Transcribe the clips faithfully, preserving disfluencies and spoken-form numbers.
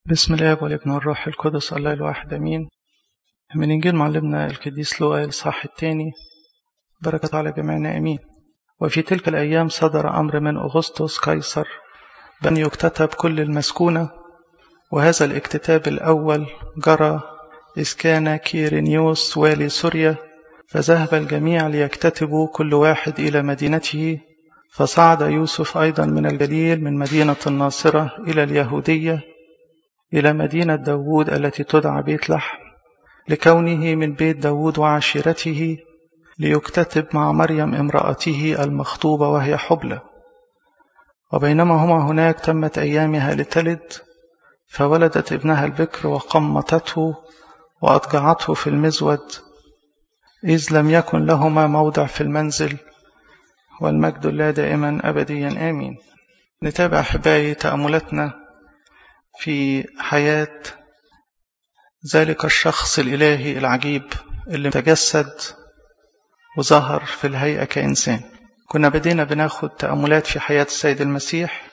بسم الله والابن والروح القدس الله الواحد امين. من انجيل معلمنا القديس لوقا الاصحاح الثاني، بركة على جميعنا امين. وفي تلك الايام صدر امر من اغسطس قيصر بان يكتتب كل المسكونة، وهذا الاكتتاب الاول جرى اذ كان كيرينيوس والي سوريا، فذهب الجميع ليكتتبوا كل واحد الى مدينته. فصعد يوسف ايضا من الجليل من مدينة الناصرة الى اليهودية إلى مدينة داود التي تدعى بيت لحم، لكونه من بيت داود وعشيرته، ليكتتب مع مريم امرأته المخطوبة وهي حبلى. وبينما هما هناك تمت أيامها لتلد، فولدت ابنها البكر وقمطته وأضجعته في المزود، إذ لم يكن لهما موضع في المنزل. والمجد لله دائما أبديا آمين. نتابع أحبائي تأملاتنا في حياة ذلك الشخص الإلهي العجيب اللي تجسد وظهر في الهيئة كإنسان. كنا بدينا بناخد تأملات في حياة السيد المسيح،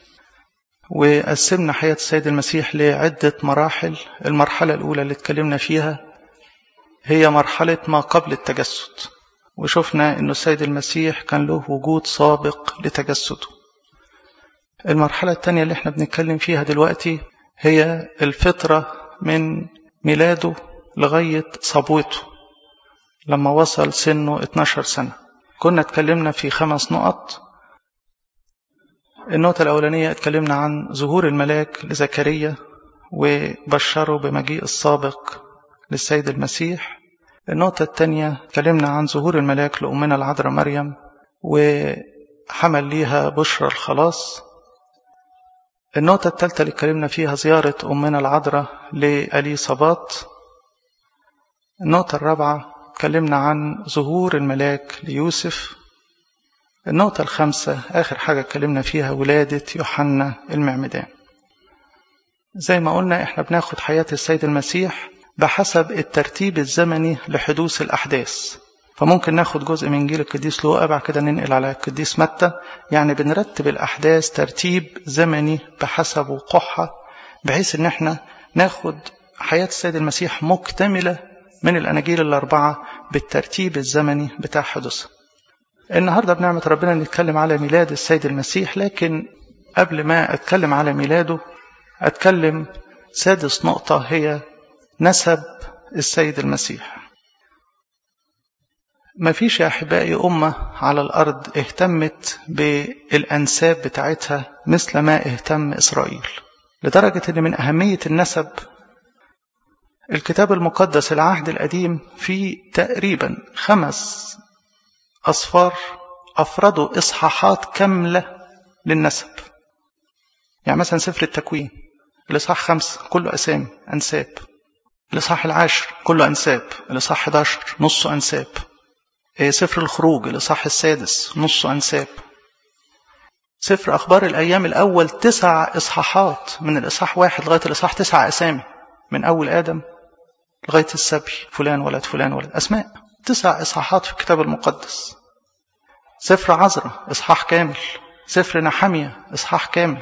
وقسمنا حياة السيد المسيح لعدة مراحل. المرحلة الأولى اللي اتكلمنا فيها هي مرحلة ما قبل التجسد، وشفنا أن السيد المسيح كان له وجود سابق لتجسده. المرحلة الثانية اللي احنا بنتكلم فيها دلوقتي هي الفترة من ميلاده لغاية صبوته لما وصل سنه اتناشر سنة. كنا اتكلمنا في خمس نقط. النقطة الأولانية اتكلمنا عن ظهور الملاك لزكريا وبشره بمجيء السابق للسيد المسيح. النقطة الثانية اتكلمنا عن ظهور الملاك لأمنا العذراء مريم وحمل ليها بشرى الخلاص. النقطة الثالثة اللي اتكلمنا فيها زيارة أمنا العذراء لأليصابات. النقطة الرابعة اتكلمنا عن ظهور الملاك ليوسف. النقطة الخامسة آخر حاجة اتكلمنا فيها ولادة يوحنا المعمدان. زي ما قلنا احنا بناخد حياة السيد المسيح بحسب الترتيب الزمني لحدوث الأحداث. فممكن ناخد جزء من إنجيل القديس لوقا بعد كده ننقل على القديس متى، يعني بنرتب الأحداث ترتيب زمني بحسب وقوعها، بحيث ان احنا ناخد حياة السيد المسيح مكتملة من الأناجيل الأربعة بالترتيب الزمني بتاع حدوثها. النهاردة بنعمة ربنا نتكلم على ميلاد السيد المسيح، لكن قبل ما أتكلم على ميلاده أتكلم سادس نقطة هي نسب السيد المسيح. ما فيش يا أحبائي أمة على الأرض اهتمت بالأنساب بتاعتها مثل ما اهتم إسرائيل، لدرجة أن من أهمية النسب الكتاب المقدس العهد القديم فيه تقريبا خمس أصفار أفردوا إصحاحات كاملة للنسب. يعني مثلا سفر التكوين الإصحاح خمسة كله أسامي أنساب، الإصحاح العاشر كله أنساب، الإصحاح إحدى عشر نصه أنساب، سفر الخروج الإصحاح السادس نصه أنساب، سفر أخبار الأيام الأول تسع إصحاحات من الإصحاح واحد لغاية الإصحاح تسع أسامي، من أول آدم لغاية السبي فلان ولد فلان ولد، أسماء تسع إصحاحات في الكتاب المقدس. سفر عزرا إصحاح كامل، سفر نحمية إصحاح كامل.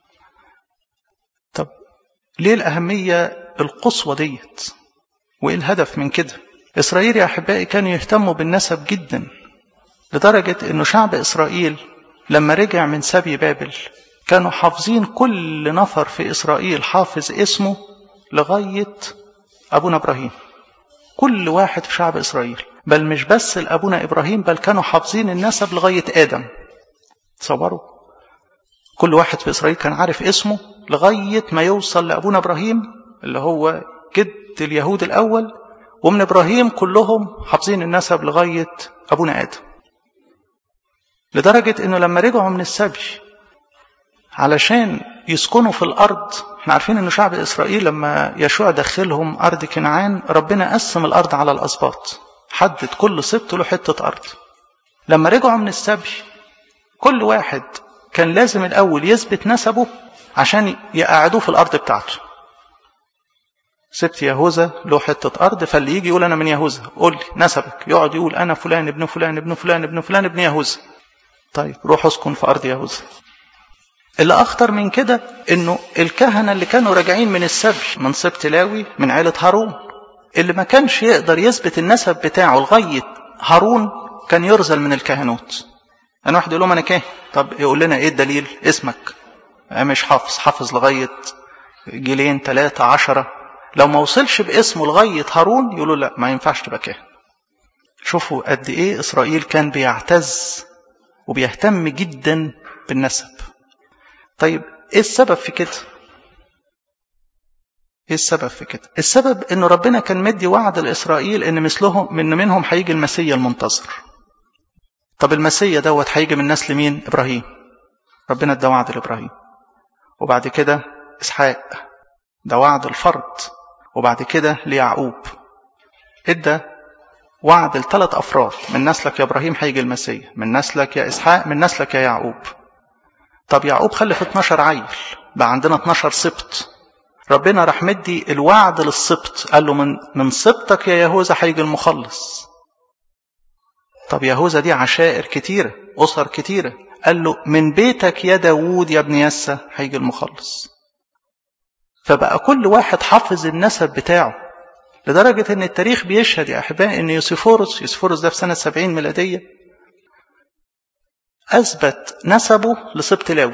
طب ليه الأهمية القصوى ديت؟ وإيه الهدف من كده؟ إسرائيل يا أحبائي كانوا يهتموا بالنسب جدا، لدرجة أنه شعب إسرائيل لما رجع من سبي بابل كانوا حافظين كل نفر في إسرائيل حافظ اسمه لغاية أبونا إبراهيم، كل واحد في شعب إسرائيل، بل مش بس لأبونا إبراهيم بل كانوا حافظين النسب لغاية آدم. تصوروا كل واحد في إسرائيل كان عارف اسمه لغاية ما يوصل لأبونا إبراهيم اللي هو جد اليهود الأول، ومن إبراهيم كلهم حافظين النسب لغاية أبونا آدم. لدرجة أنه لما رجعوا من السبي علشان يسكنوا في الأرض، احنا عارفين أنه شعب إسرائيل لما يشوع دخلهم أرض كنعان ربنا قسم الأرض على الأسباط، حدد كل سبط له حتة أرض. لما رجعوا من السبي كل واحد كان لازم الأول يثبت نسبه عشان يقعدوه في الأرض بتاعته. سبت يهوذا له حتة أرض، فاللي يجي يقول أنا من يهوذا قول لي نسبك، يقعد يقول أنا فلان ابن فلان ابن فلان ابن فلان ابن يهوذا. طيب روح اسكن في أرض يهوذا. اللي أخطر من كده إنه الكهنة اللي كانوا راجعين من السبي من سبط لاوي من عائلة هارون، اللي ما كانش يقدر يثبت النسب بتاعه لغاية هارون كان يرزل من الكهنوت. أنا واحد يقول لهم أنا كاهن، طب يقول لنا إيه الدليل؟ اسمك مش حافظ، حافظ لغاية جيلين ثلاثة عشرة، لو ما وصلش باسمه لغاية هارون يقولوا لا ما ينفعش تبقى كاهن. شوفوا قد إيه إسرائيل كان بيعتز وبيهتم جدا بالنسب. طيب إيه السبب في كده؟ إيه السبب في كده؟ السبب إنه ربنا كان مدي وعد لإسرائيل إن مثلهم من منهم هيجي المسيا المنتظر. طب المسيا دوت هيجي من نسل مين؟ إبراهيم. ربنا ادى وعد لإبراهيم، وبعد كده إسحاق ده وعد الفرد، وبعد كده ليعقوب ادى وعد لثلاث أفراد، من نسلك يا إبراهيم هيجي المسيا، من نسلك يا إسحاق، من نسلك يا يعقوب. طب يعقوب خلف اتناشر عيل، بقى عندنا اتناشر سبط. ربنا راح مدي الوعد للسبط، قال له من من سبطك يا يهوذا هيجي المخلص. طب يهوذا دي عشائر كتيرة، أسر كتيرة، قال له من بيتك يا داوود يا ابن يسى هيجي المخلص. فبقى كل واحد حافظ النسب بتاعه، لدرجة ان التاريخ بيشهد يا أحبائي ان يوسيفورس يوسيفورس ده في سنة سبعين ميلادية أثبت نسبه لسبط لاوي.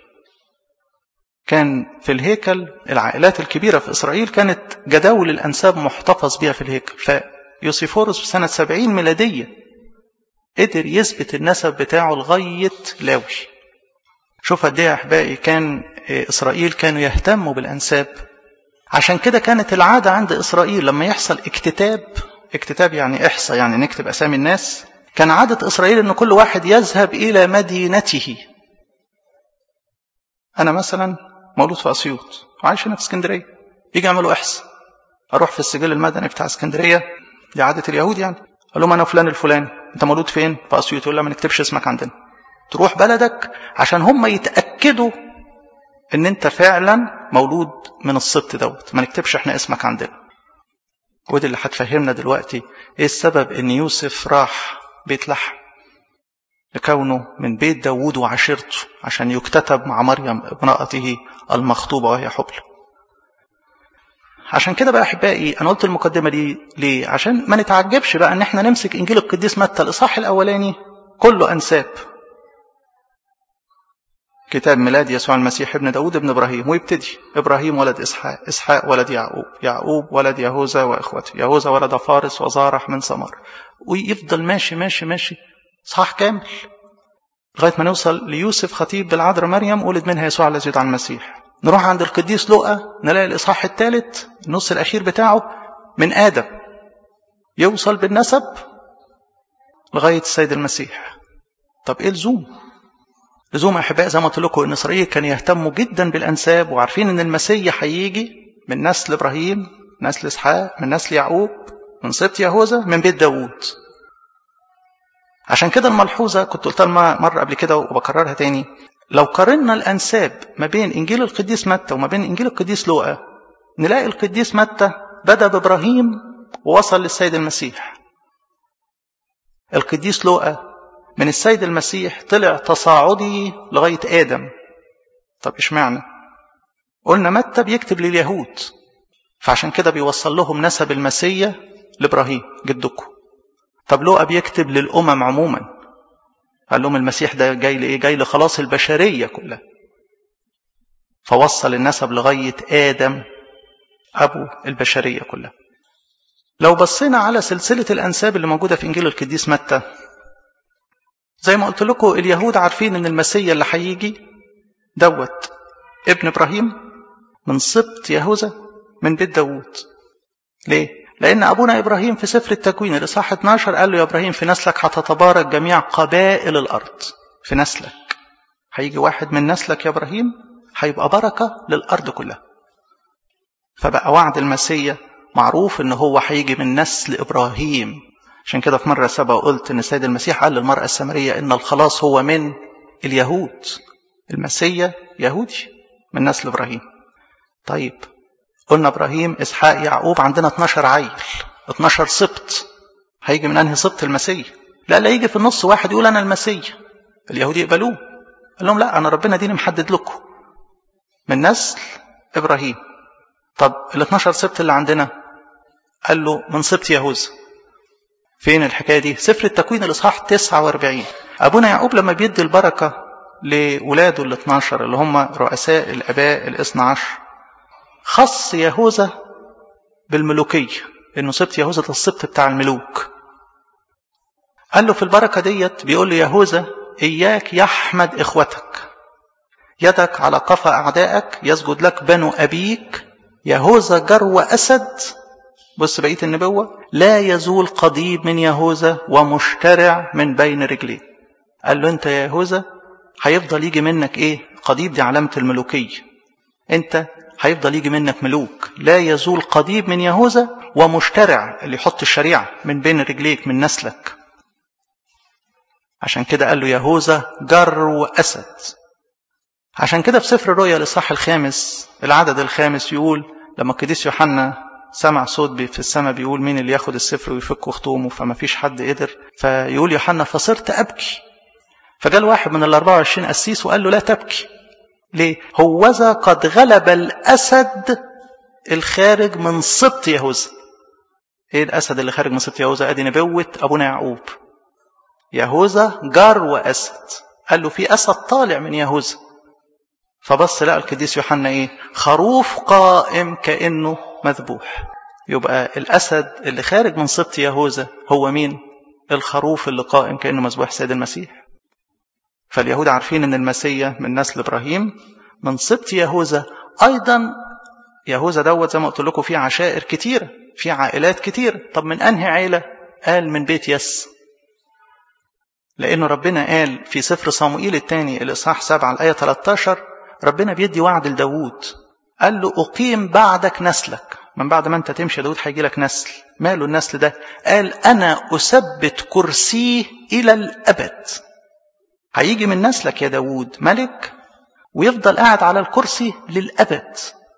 كان في الهيكل العائلات الكبيرة في إسرائيل كانت جداول الأنساب محتفظ بها في الهيكل، فيوسيفورس في سنة سبعين ميلادية قدر يثبت النسب بتاعه لغاية لاوي. شوف قد ايه يا أحبائي كان إسرائيل كانوا يهتموا بالأنساب. عشان كده كانت العادة عند إسرائيل لما يحصل اكتتاب، اكتتاب يعني إحصاء، يعني نكتب أسامي الناس، كان عادة إسرائيل أن كل واحد يذهب إلى مدينته. أنا مثلا مولود في أسيوط وعايش هنا في اسكندرية، يجي يعملوا إحصاء، أروح في السجل المدني بتاع اسكندرية، دي عادة اليهود يعني، قال لهم أنا فلان الفلاني، أنت مولود فين؟ في أسيوط. يقول لا ما نكتبش اسمك عندنا، تروح بلدك عشان هم يتأكدوا ان انت فعلا مولود من السبط دوت، ما نكتبش احنا اسمك عندنا. ودي اللي هتفهمنا دلوقتي ايه السبب ان يوسف راح بيت لحم، لكونه من بيت داوود وعشيرته، عشان يكتتب مع مريم امرأته المخطوبة وهي حبل. عشان كده بقى احبائي انا قلت المقدمة دي ليه؟ عشان ما نتعجبش بقى ان احنا نمسك انجيل القديس متى الاصحاح الاولاني كله انساب، كتاب ميلاد يسوع المسيح ابن داود ابن إبراهيم، ويبتدي إبراهيم ولد إسحاق، إسحاق ولد يعقوب، يعقوب ولد يهوذا وإخوته، يهوذا ولد فارس وزارح من سمر، ويفضل ماشي ماشي ماشي صح كامل لغاية ما نوصل ليوسف خطيب بالعذراء مريم ولد منها يسوع الذي يدعى المسيح. نروح عند القديس لوقا نلاقي الإصحاح الثالث النص الأخير بتاعه من آدم يوصل بالنسب لغاية السيد المسيح. طب إيه لزوم؟ لزوم أحباء زي ما قلت لكم إن إسرائيل كان يهتموا جدا بالأنساب، وعارفين إن المسيح هيجي من نسل إبراهيم، نسل إسحاق، من نسل يعقوب، من سبط يهوذا، من بيت داوود. عشان كده الملحوظة كنت قلتها مرة قبل كده وبكررها تاني، لو قارنا الأنساب ما بين إنجيل القديس متى وما بين إنجيل القديس لوقا نلاقي القديس متى بدأ بإبراهيم ووصل للسيد المسيح. القديس لوقا من السيد المسيح طلع تصاعدي لغاية آدم. طب إيش معنى؟ قلنا متى بيكتب لليهود، فعشان كده بيوصل لهم نسب المسيح لإبراهيم جدكم. طب لوقا بيكتب للأمم عموما، قال لهم المسيح ده جاي لإيه؟ جاي لخلاص البشرية كلها، فوصل النسب لغاية آدم أبو البشرية كلها. لو بصينا على سلسلة الأنساب اللي موجودة في إنجيل القديس متى، زي ما قلت لكم اليهود عارفين ان المسيح اللي هيجي دوت ابن ابراهيم من سبط يهوذا من بيت داوود. ليه؟ لان ابونا ابراهيم في سفر التكوين الاصحاح اتناشر قال له يا ابراهيم في نسلك هتتبارك جميع قبائل الارض. في نسلك هيجي واحد من نسلك يا ابراهيم هيبقى بركه للارض كلها. فبقى وعد المسيح معروف ان هو هيجي من نسل ابراهيم. عشان كده في مرة سبق قلت ان السيد المسيح قال للمرأة السامرية ان الخلاص هو من اليهود، المسيح يهودي من نسل ابراهيم. طيب قلنا ابراهيم اسحاق يعقوب، عندنا اتناشر عيل، اتناشر سبط، هيجي من انهي سبط المسيح؟ لا لا يجي في النص واحد يقول انا المسيح، اليهود يقبلوه. قال لهم لا، أنا ربنا ديني محدد لكم من نسل إبراهيم. طب ال اتناشر سبط اللي عندنا؟ قال له من سبط يهوذا. فين الحكاية دي؟ سفر التكوين الإصحاح تسعة وأربعين. أبونا يعقوب لما بيدي البركة لولاده ال اتناشر اللي هم رؤساء الآباء الاثنى عشر، خص يهوذا بالملوكية، إنه سبط يهوذا ده السبط بتاع الملوك. قال له في البركة ديت بيقول له يهوذا إياك يحمد إخوتك، يدك على قفا أعدائك، يسجد لك بنو أبيك، يهوذا جرو أسد. بص بقية النبوة، لا يزول قضيب من يهوذا ومشترع من بين رجليه. قال له انت يا يهوذا هيفضل يجي منك ايه؟ قضيب دي علامة الملوكية، انت هيفضل يجي منك ملوك. لا يزول قضيب من يهوذا ومشترع اللي يحط الشريعة من بين رجليك من نسلك. عشان كده قال له يهوذا جرو أسد. عشان كده في سفر الرؤيا الإصحاح الخامس العدد الخامس يقول لما القديس يوحنا سمع صوت في السماء بيقول مين اللي ياخد السفر ويفك خطومه، فما فيش حد قدر، فيقول يوحنا فصرت أبكي. فجاء واحد من الأربعة وعشرين قسيس وقال له لا تبكي. ليه؟ هوذا قد غلب الأسد الخارج من سبط يهوذا. ايه الأسد اللي خارج من سبط يهوذا؟ ادي نبوة أبونا يعقوب. يهوذا جرو أسد. قال له في أسد طالع من يهوذا. فبص لقى القديس يوحنا ايه؟ خروف قائم كأنه مذبوح. يبقى الأسد اللي خارج من سبط يهوذا هو مين؟ الخروف اللي قائم كأنه مذبوح، سيد المسيح. فاليهود عارفين ان المسيح من نسل إبراهيم من سبط يهوذا. أيضا يهوذا دوت زي ما قلت لكم فيه عشائر كتيرة، فيه عائلات كتيرة. طب من أنهي عائلة؟ قال من بيت يس. لأنه ربنا قال في سفر صموئيل الثاني الإصحاح سبعة الآية ثلاثة عشر، ربنا بيدي وعد لداود، قال له أقيم بعدك نسلك، من بعد ما أنت تمشي داود هيجي لك نسل. ماله النسل ده؟ قال أنا أثبت كرسيه إلى الأبد. هيجي من نسلك يا داود ملك ويفضل قاعد على الكرسي للأبد.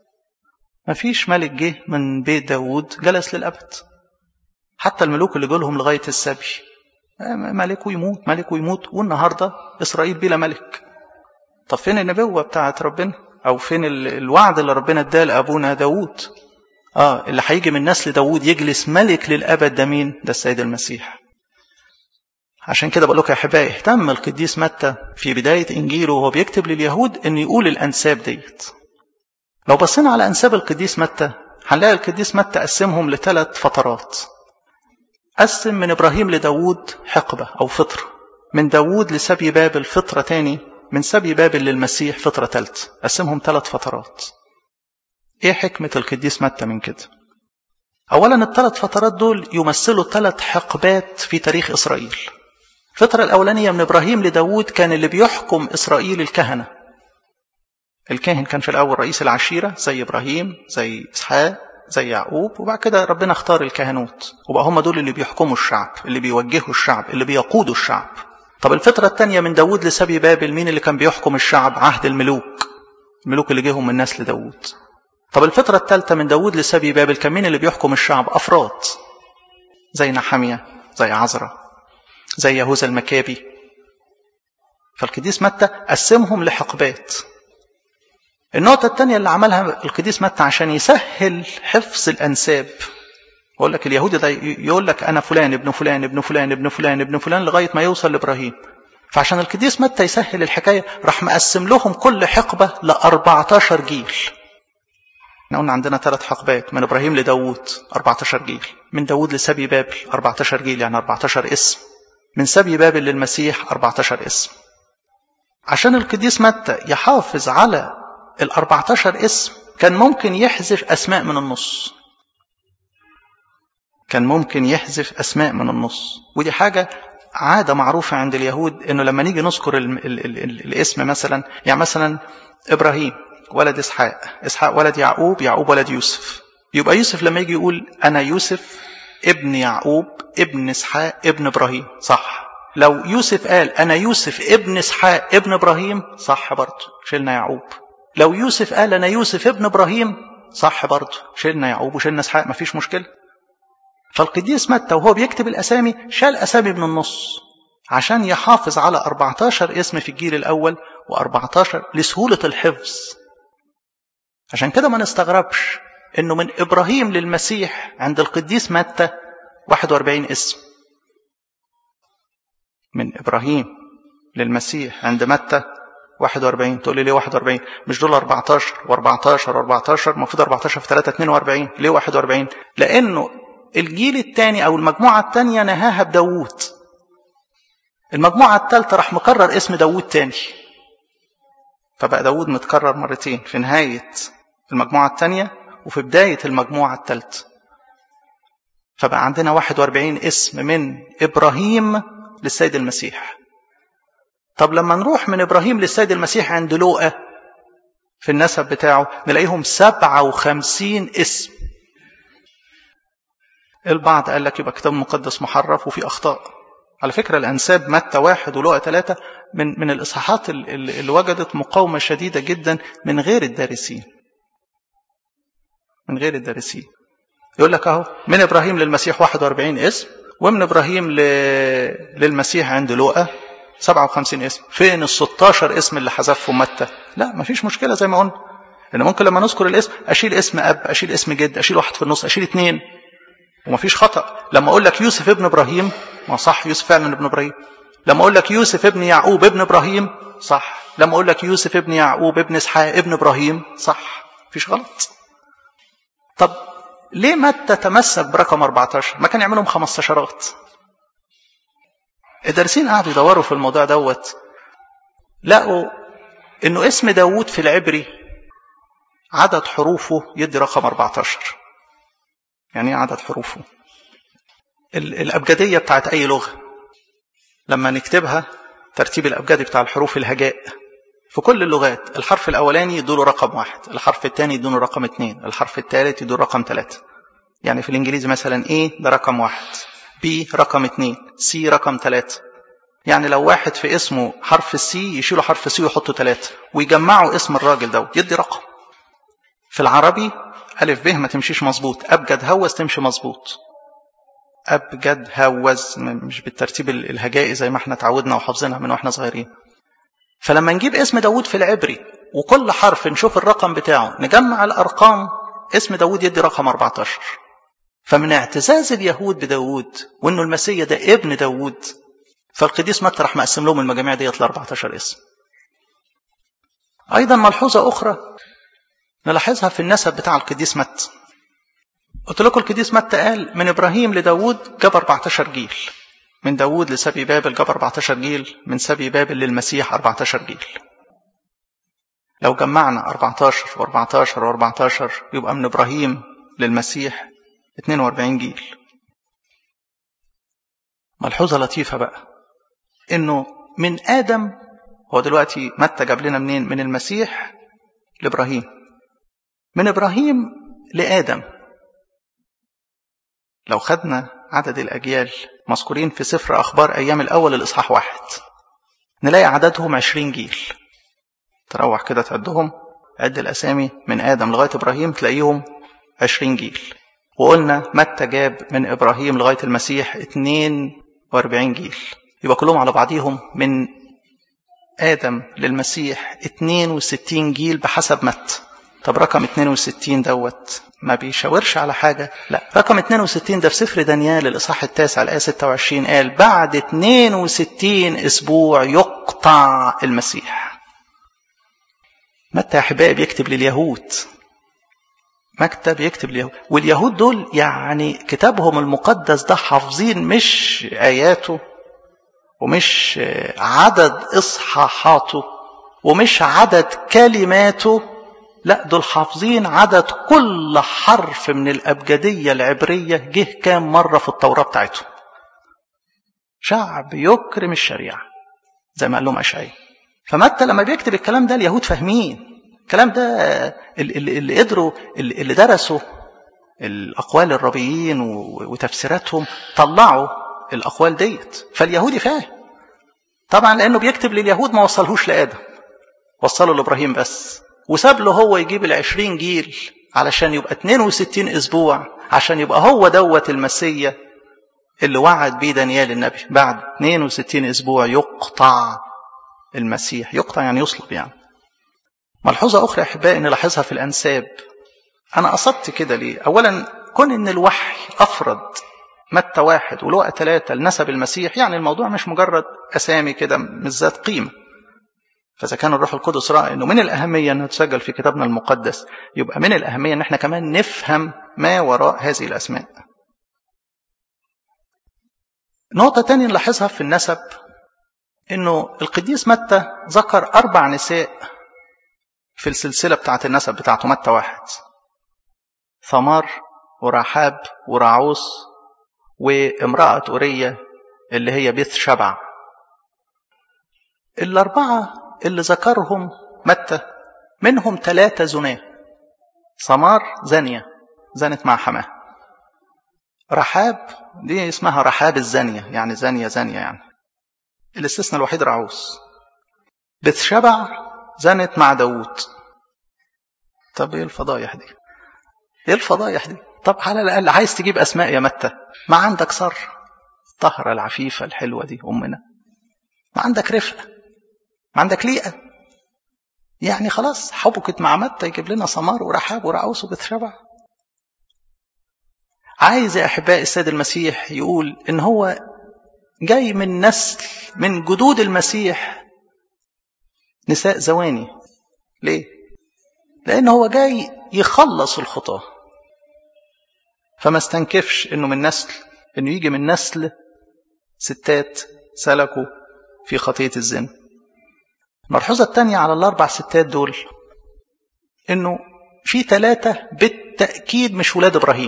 مفيش ملك جه من بيت داود جلس للأبد. حتى الملوك اللي جولهم لغاية السبي ملك ويموت ملك ويموت، والنهاردة إسرائيل بلا ملك. طب فين النبوة بتاعت ربنا؟ أو فين الوعد اللي ربنا اداه لأبونا داود؟ آه اللي هيجي من نسل داود يجلس ملك للأبد ده مين؟ ده السيد المسيح. عشان كده بقول لكم يا أحبائي، اهتم القديس متى في بداية إنجيله وهو بيكتب لليهود إن يقول الأنساب ديت. لو بصينا على أنساب القديس متى هنلاقي القديس متى قسمهم لثلاث فترات. قسم من إبراهيم لداود حقبة أو فترة، من داود لسبي بابل فترة تاني، من سبي بابل للمسيح فترة ثالثة. قسمهم ثلاث فترات. إيه حكمة القديس متى من كده؟ أولا الثلاث فترات دول يمثلوا ثلاث حقبات في تاريخ إسرائيل. الفترة الأولانية من إبراهيم لداود كان اللي بيحكم إسرائيل الكهنة. الكاهن كان في الأول رئيس العشيرة زي إبراهيم زي إسحاق زي يعقوب، وبعد كده ربنا اختار الكهنوت وبقى هم دول اللي بيحكموا الشعب، اللي بيوجهوا الشعب، اللي بيقودوا الشعب. طب الفترة الثانية من داود لسبي بابل مين اللي كان بيحكم الشعب؟ عهد الملوك، الملوك اللي جيهم من نسل داود. طب الفترة الثالثة من داود لسبي بابل كان مين اللي بيحكم الشعب؟ أفراد زي نحمية زي عزرا زي يهوذا المكابي. فالقديس متى قسمهم لحقبات. النقطة الثانية اللي عملها القديس متى عشان يسهل حفظ الأنساب، يقول لك اليهودي ده يقول لك أنا فلان ابن فلان ابن فلان ابن فلان ابن فلان لغاية ما يوصل لإبراهيم. فعشان القديس متى يسهل الحكاية راح مقسم لهم كل حقبة لأربعتاشر جيل. احنا قلنا عندنا ثلاث حقبات، من إبراهيم لداود أربعتاشر جيل، من داود لسبي بابل أربعتاشر جيل يعني أربعتاشر اسم، من سبي بابل للمسيح أربعتاشر اسم. عشان القديس متى يحافظ على الأربعتاشر اسم كان ممكن يحذف أسماء من النص. كان ممكن يحذف أسماء من النص، ودي حاجة عادة معروفة عند اليهود، إنه لما نيجي نذكر ال ال ال ال الاسم مثلا، يعني مثلا إبراهيم ولد إسحاق، إسحاق ولد يعقوب، يعقوب ولد يوسف، يبقى يوسف لما يجي يقول أنا يوسف ابن يعقوب ابن إسحاق ابن إبراهيم صح. لو يوسف قال أنا يوسف ابن إسحاق ابن إبراهيم صح برضه، شلنا يعقوب. لو يوسف قال أنا يوسف ابن إبراهيم صح برضه، شلنا يعقوب وشلنا إسحاق، مفيش مشكلة. فالقديس متى وهو بيكتب الأسامي شال أسامي من النص عشان يحافظ على أربعتاشر اسم في الجيل الأول وأربعتاشر لسهولة الحفظ. عشان كده ما نستغربش انه من ابراهيم للمسيح عند القديس متى واحد وأربعين اسم. من ابراهيم للمسيح عند متى واحد وأربعين. تقول لي ليه واحد وأربعين؟ مش دول أربعتاشر و14 و14؟ المفروض أربعتاشر في ثلاثة اتنين وأربعين. ليه واحد وأربعين؟ لانه الجيل الثاني او المجموعه الثانيه نهاها بداوود. المجموعه الثالثه راح مكرر اسم داوود تاني، فبقى داوود متكرر مرتين في نهايه المجموعه الثانيه وفي بدايه المجموعه الثالثه. فبقى عندنا واحد وأربعين اسم من ابراهيم للسيد المسيح. طب لما نروح من ابراهيم للسيد المسيح عند لوقا في النسب بتاعه نلاقيهم سبعة وخمسين اسم. البعض قال لك يبقى كتاب مقدس محرف وفي اخطاء. على فكره الانساب متى واحد ولوقا ثلاثة من من الاصحاحات اللي, اللي وجدت مقاومه شديده جدا من غير الدارسين. من غير الدارسين يقول لك اهو من ابراهيم للمسيح واحد وأربعين اسم، ومن ابراهيم ل... للمسيح عند لوقا سبعة وخمسين اسم. فين ال ستاشر اسم اللي حذفهم متى؟ لا مفيش مشكله زي ما قلنا، لان ممكن لما نذكر الاسم اشيل اسم اب، اشيل اسم جد، اشيل واحد في النص، اشيل اثنين ومفيش خطا. لما اقول لك يوسف ابن ابراهيم ما صح، يوسف فعلا ابن ابراهيم. لما اقول لك يوسف ابن يعقوب ابن ابراهيم صح. لما اقول لك يوسف ابن يعقوب ابن اسحاق ابن ابراهيم صح، مفيش غلط. طب ليه متى تمسك برقم أربعتاشر؟ ما كان يعملهم خمستاشرات. الدارسين قاعدوا يدوروا في الموضوع دوت، لقوا انه اسم داوود في العبري عدد حروفه يدي رقم أربعتاشر. يعني ايه عدد حروفه؟ الابجديه بتاعت اي لغه لما نكتبها ترتيب الابجدي بتاع الحروف الهجاء في كل اللغات، الحرف الاولاني يدوله رقم واحد، الحرف الثاني يدوله رقم اثنين، الحرف الثالث يدوله رقم ثلاثة. يعني في الانجليزي مثلا A ده رقم واحد، B رقم اثنين، C رقم ثلاثة. يعني لو واحد في اسمه حرف السي يشيلوا حرف السي ويحطوا ثلاثة ويجمعوا اسم الراجل ده يدي رقم. في العربي ألف ب ما تمشيش مظبوط، أبجد هوز تمشي مظبوط. أبجد هوز مش بالترتيب الهجائي زي ما احنا تعودنا وحافظينها من واحنا صغيرين. فلما نجيب اسم داود في العبري وكل حرف نشوف الرقم بتاعه نجمع الأرقام، اسم داود يدي رقم أربعتاشر. فمن اعتزاز اليهود بداود وانه المسيح ده ابن داود، فالقديس متى راح مقسم لهم المجاميع ديت ل أربعتاشر اسم. ايضا ملحوظه اخرى نلاحظها في النسب بتاع القديس متى. قلت لكم القديس متى قال من ابراهيم لداود جاب أربعتاشر جيل، من داود لسبي بابل جاب أربعتاشر جيل، من سبي بابل للمسيح أربعتاشر جيل. لو جمعنا أربعتاشر و14 و14 يبقى من ابراهيم للمسيح اثنين وأربعين جيل. ملحوظه لطيفه بقى انه من ادم، هو دلوقتي متى جاب لنا منين؟ من المسيح لابراهيم، من ابراهيم لادم. لو خدنا عدد الاجيال مذكورين في سفر اخبار ايام الاول الاصحاح واحد نلاقي عددهم عشرين جيل. تروح كده تعدهم، عد الاسامي من ادم لغايه ابراهيم تلاقيهم عشرين جيل. وقلنا متى جاب من ابراهيم لغايه المسيح اثنين وأربعين جيل، يبقى كلهم على بعضيهم من آدم للمسيح اثنين وستين جيل بحسب متى. طب رقم اثنين وستين دوت ما بيشاورش على حاجة؟ لا، رقم اثنين وستين ده في سفر دانيال الإصحاح التاسع الآية ستة وعشرين قال بعد اثنين وستين أسبوع يقطع المسيح. متى يا أحبائي بيكتب لليهود، مكتب يكتب لليهود، واليهود دول يعني كتابهم المقدس ده حافظين مش آياته ومش عدد إصحاحاته ومش عدد كلماته، لا دول حافظين عدد كل حرف من الأبجدية العبرية جه كام مرة في التوراة بتاعتهم. شعب يكرم الشريعة زي ما قال لهم أشعياء. فمتى لما بيكتب الكلام ده اليهود فاهمين الكلام ده، اللي, اللي قدروا اللي درسوا الأقوال الربيين وتفسيراتهم طلعوا الأقوال ديت، فاليهودي فاهم طبعا، لأنه بيكتب لليهود ما وصلهوش لآدم، وصله لإبراهيم بس، وساب له هو يجيب العشرين جيل علشان يبقى اثنين وستين أسبوع، عشان يبقى هو دوت المسيح اللي وعد بيه دانيال النبي بعد اثنين وستين أسبوع يقطع المسيح. يقطع يعني يصلب يعني. ملحوظة أخرى أحبائي نلاحظها في الأنساب. أنا قصدت كده ليه؟ أولا كون إن الوحي أفرض متى واحد ولوقا ثلاثة لنسب المسيح، يعني الموضوع مش مجرد أسامي كده مش ذات قيمة. فإذا كان الروح القدس رأى إنه من الأهمية أنه تسجل في كتابنا المقدس، يبقى من الأهمية أن احنا كمان نفهم ما وراء هذه الأسماء. نقطة تانية نلاحظها في النسب، إنه القديس متى ذكر أربع نساء في السلسلة بتاعة النسب بتاعته. متى واحد ثمار ورحاب ورعوس وامرأة أورية اللي هي بيت شبع. الأربعة اللي ذكرهم متى منهم ثلاثة زناه. ثمار زانية زنت مع حماه. رحاب دي اسمها رحاب الزانية، يعني زانية زانية يعني. الاستثناء الوحيد رعوس. بيت شبع زنت مع داوود. طب ايه الفضايح دي؟ ايه الفضايح دي؟ طب على الأقل عايز تجيب أسماء يا متى، ما عندك سر طهرة العفيفة الحلوة دي أمنا، ما عندك رفقة، ما عندك ليئة. يعني خلاص حبكت مع متى يجيب لنا ثمار ورحاب ورعوس وبيت شبع. عايز يا أحبائي السيد المسيح يقول إن هو جاي من نسل من جدود المسيح نساء زواني. ليه؟ لأنه هو جاي يخلص الخطاة، فما استنكفش إنه من نسل إنه يجي من نسل ستات سلكوا في خطية الزنا. الملحوظة الثانية على الأربع ستات دول إنه في ثلاثة بالتأكيد مش ولاد إبراهيم.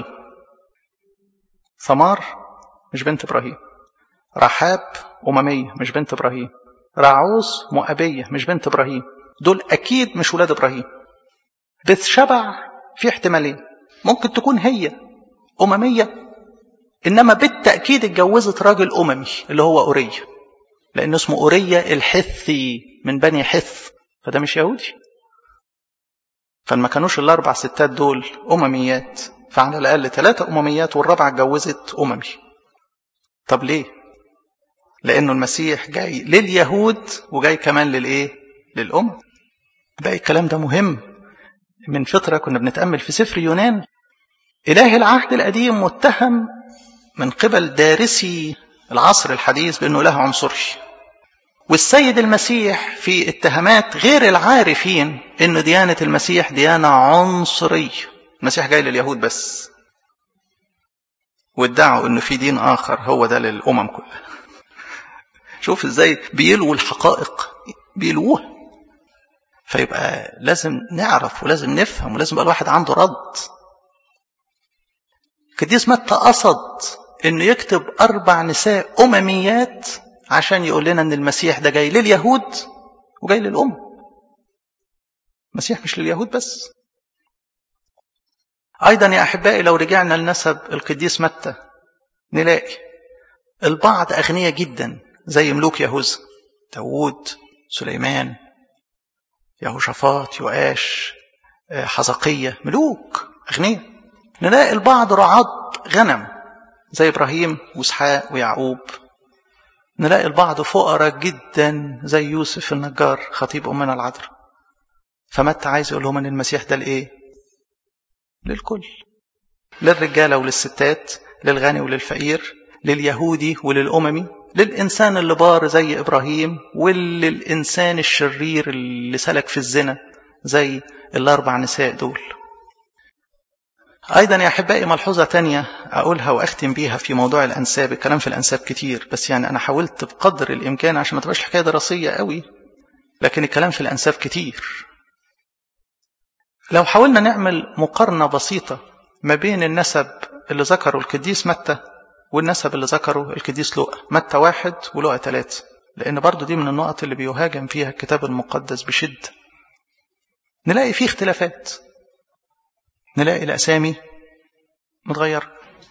ثمار مش بنت إبراهيم. رحاب أممية مش بنت إبراهيم. رعوس مؤبية مش بنت إبراهيم. دول أكيد مش ولاد إبراهيم. بيت شبع في احتمالين، ممكن تكون هي أممية إنما بالتأكيد اتجوزت راجل أممي اللي هو أورية، لأنه اسمه أورية الحثي من بني حث، فده مش يهودي. فما كانوش الأربع ستات دول أمميات، فعلى الأقل ثلاثة أمميات والرابعة اتجوزت أممي. طب ليه؟ لأنه المسيح جاي لليهود وجاي كمان للإيه؟ للأمم. باقي الكلام ده مهم. من فترة كنا بنتأمل في سفر يونان. إله العهد القديم متهم من قبل دارسي العصر الحديث بأنه إله عنصري، والسيد المسيح في اتهامات غير العارفين أنه ديانة المسيح ديانة عنصرية. المسيح جاي لليهود بس، وادعوا أنه في دين آخر هو ده للأمم كلها. شوف إزاي بيلووا الحقائق، بيلووها. فيبقى لازم نعرف ولازم نفهم ولازم يبقى الواحد عنده رد. قديس متى قصد انه يكتب اربع نساء امميات عشان يقول لنا ان المسيح ده جاي لليهود وجاي للأمم. المسيح مش لليهود بس. ايضا يا احبائي لو رجعنا لنسب القديس متى نلاقي البعض اغنياء جدا زي ملوك يهوذا، داوود، سليمان، يهوشافاط، يؤاش، حزقية، ملوك أغنياء. نلاقي البعض رعاة غنم زي إبراهيم وإسحاق ويعقوب. نلاقي البعض فقراء جدا زي يوسف النجار خطيب أمنا العذراء. فمتى عايز يقول لهم أن المسيح ده لإيه؟ للكل، للرجالة وللستات، للغني وللفقير، لليهودي وللأممي، للإنسان اللي بار زي إبراهيم وللإنسان الشرير اللي سلك في الزنا زي الأربع نساء دول. أيضا يا أحبائي ملحوظة تانية أقولها وأختم بيها في موضوع الأنساب. الكلام في الأنساب كتير، بس يعني أنا حاولت بقدر الإمكان عشان ما تبقاش الحكاية دراسية قوي، لكن الكلام في الأنساب كتير. لو حاولنا نعمل مقارنة بسيطة ما بين النسب اللي ذكره القديس متى والنسب اللي ذكره القديس لوقا، متى واحد ولوقا ثلاثة، لأن برضو دي من النقط اللي بيهاجم فيها الكتاب المقدس بشدة، نلاقي فيه اختلافات، نلاقي الأسامي متغيرة.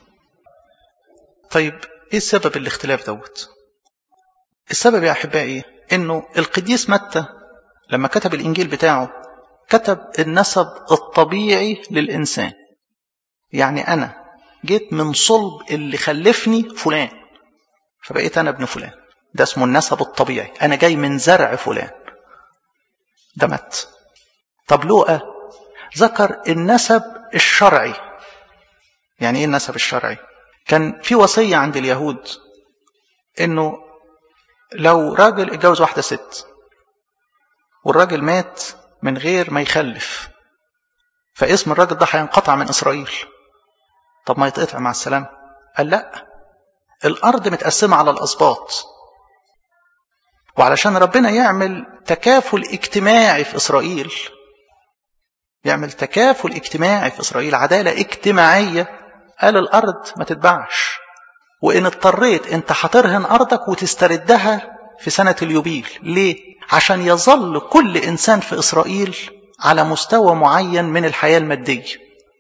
طيب إيه السبب الاختلاف دوت؟ السبب يا أحبائي إنه القديس متى لما كتب الإنجيل بتاعه كتب النسب الطبيعي للإنسان. يعني أنا جيت من صلب اللي خلفني فلان، فبقيت أنا ابن فلان. ده اسمه النسب الطبيعي، أنا جاي من زرع فلان، ده مات. طب لوقا ذكر النسب الشرعي. يعني ايه النسب الشرعي؟ كان في وصية عند اليهود انه لو راجل اتجوز واحدة ست والراجل مات من غير ما يخلف، فاسم الراجل ده هينقطع من إسرائيل. طب ما يتقطع مع السلام؟ قال لا، الأرض متقسمة على الأسباط، وعلشان ربنا يعمل تكافل اجتماعي في إسرائيل، يعمل تكافل اجتماعي في إسرائيل، عدالة اجتماعية، قال الأرض ما تتباعش، وإن اضطريت أنت هترهن أرضك وتستردها في سنة اليوبيل. ليه؟ عشان يظل كل إنسان في إسرائيل على مستوى معين من الحياة المادية،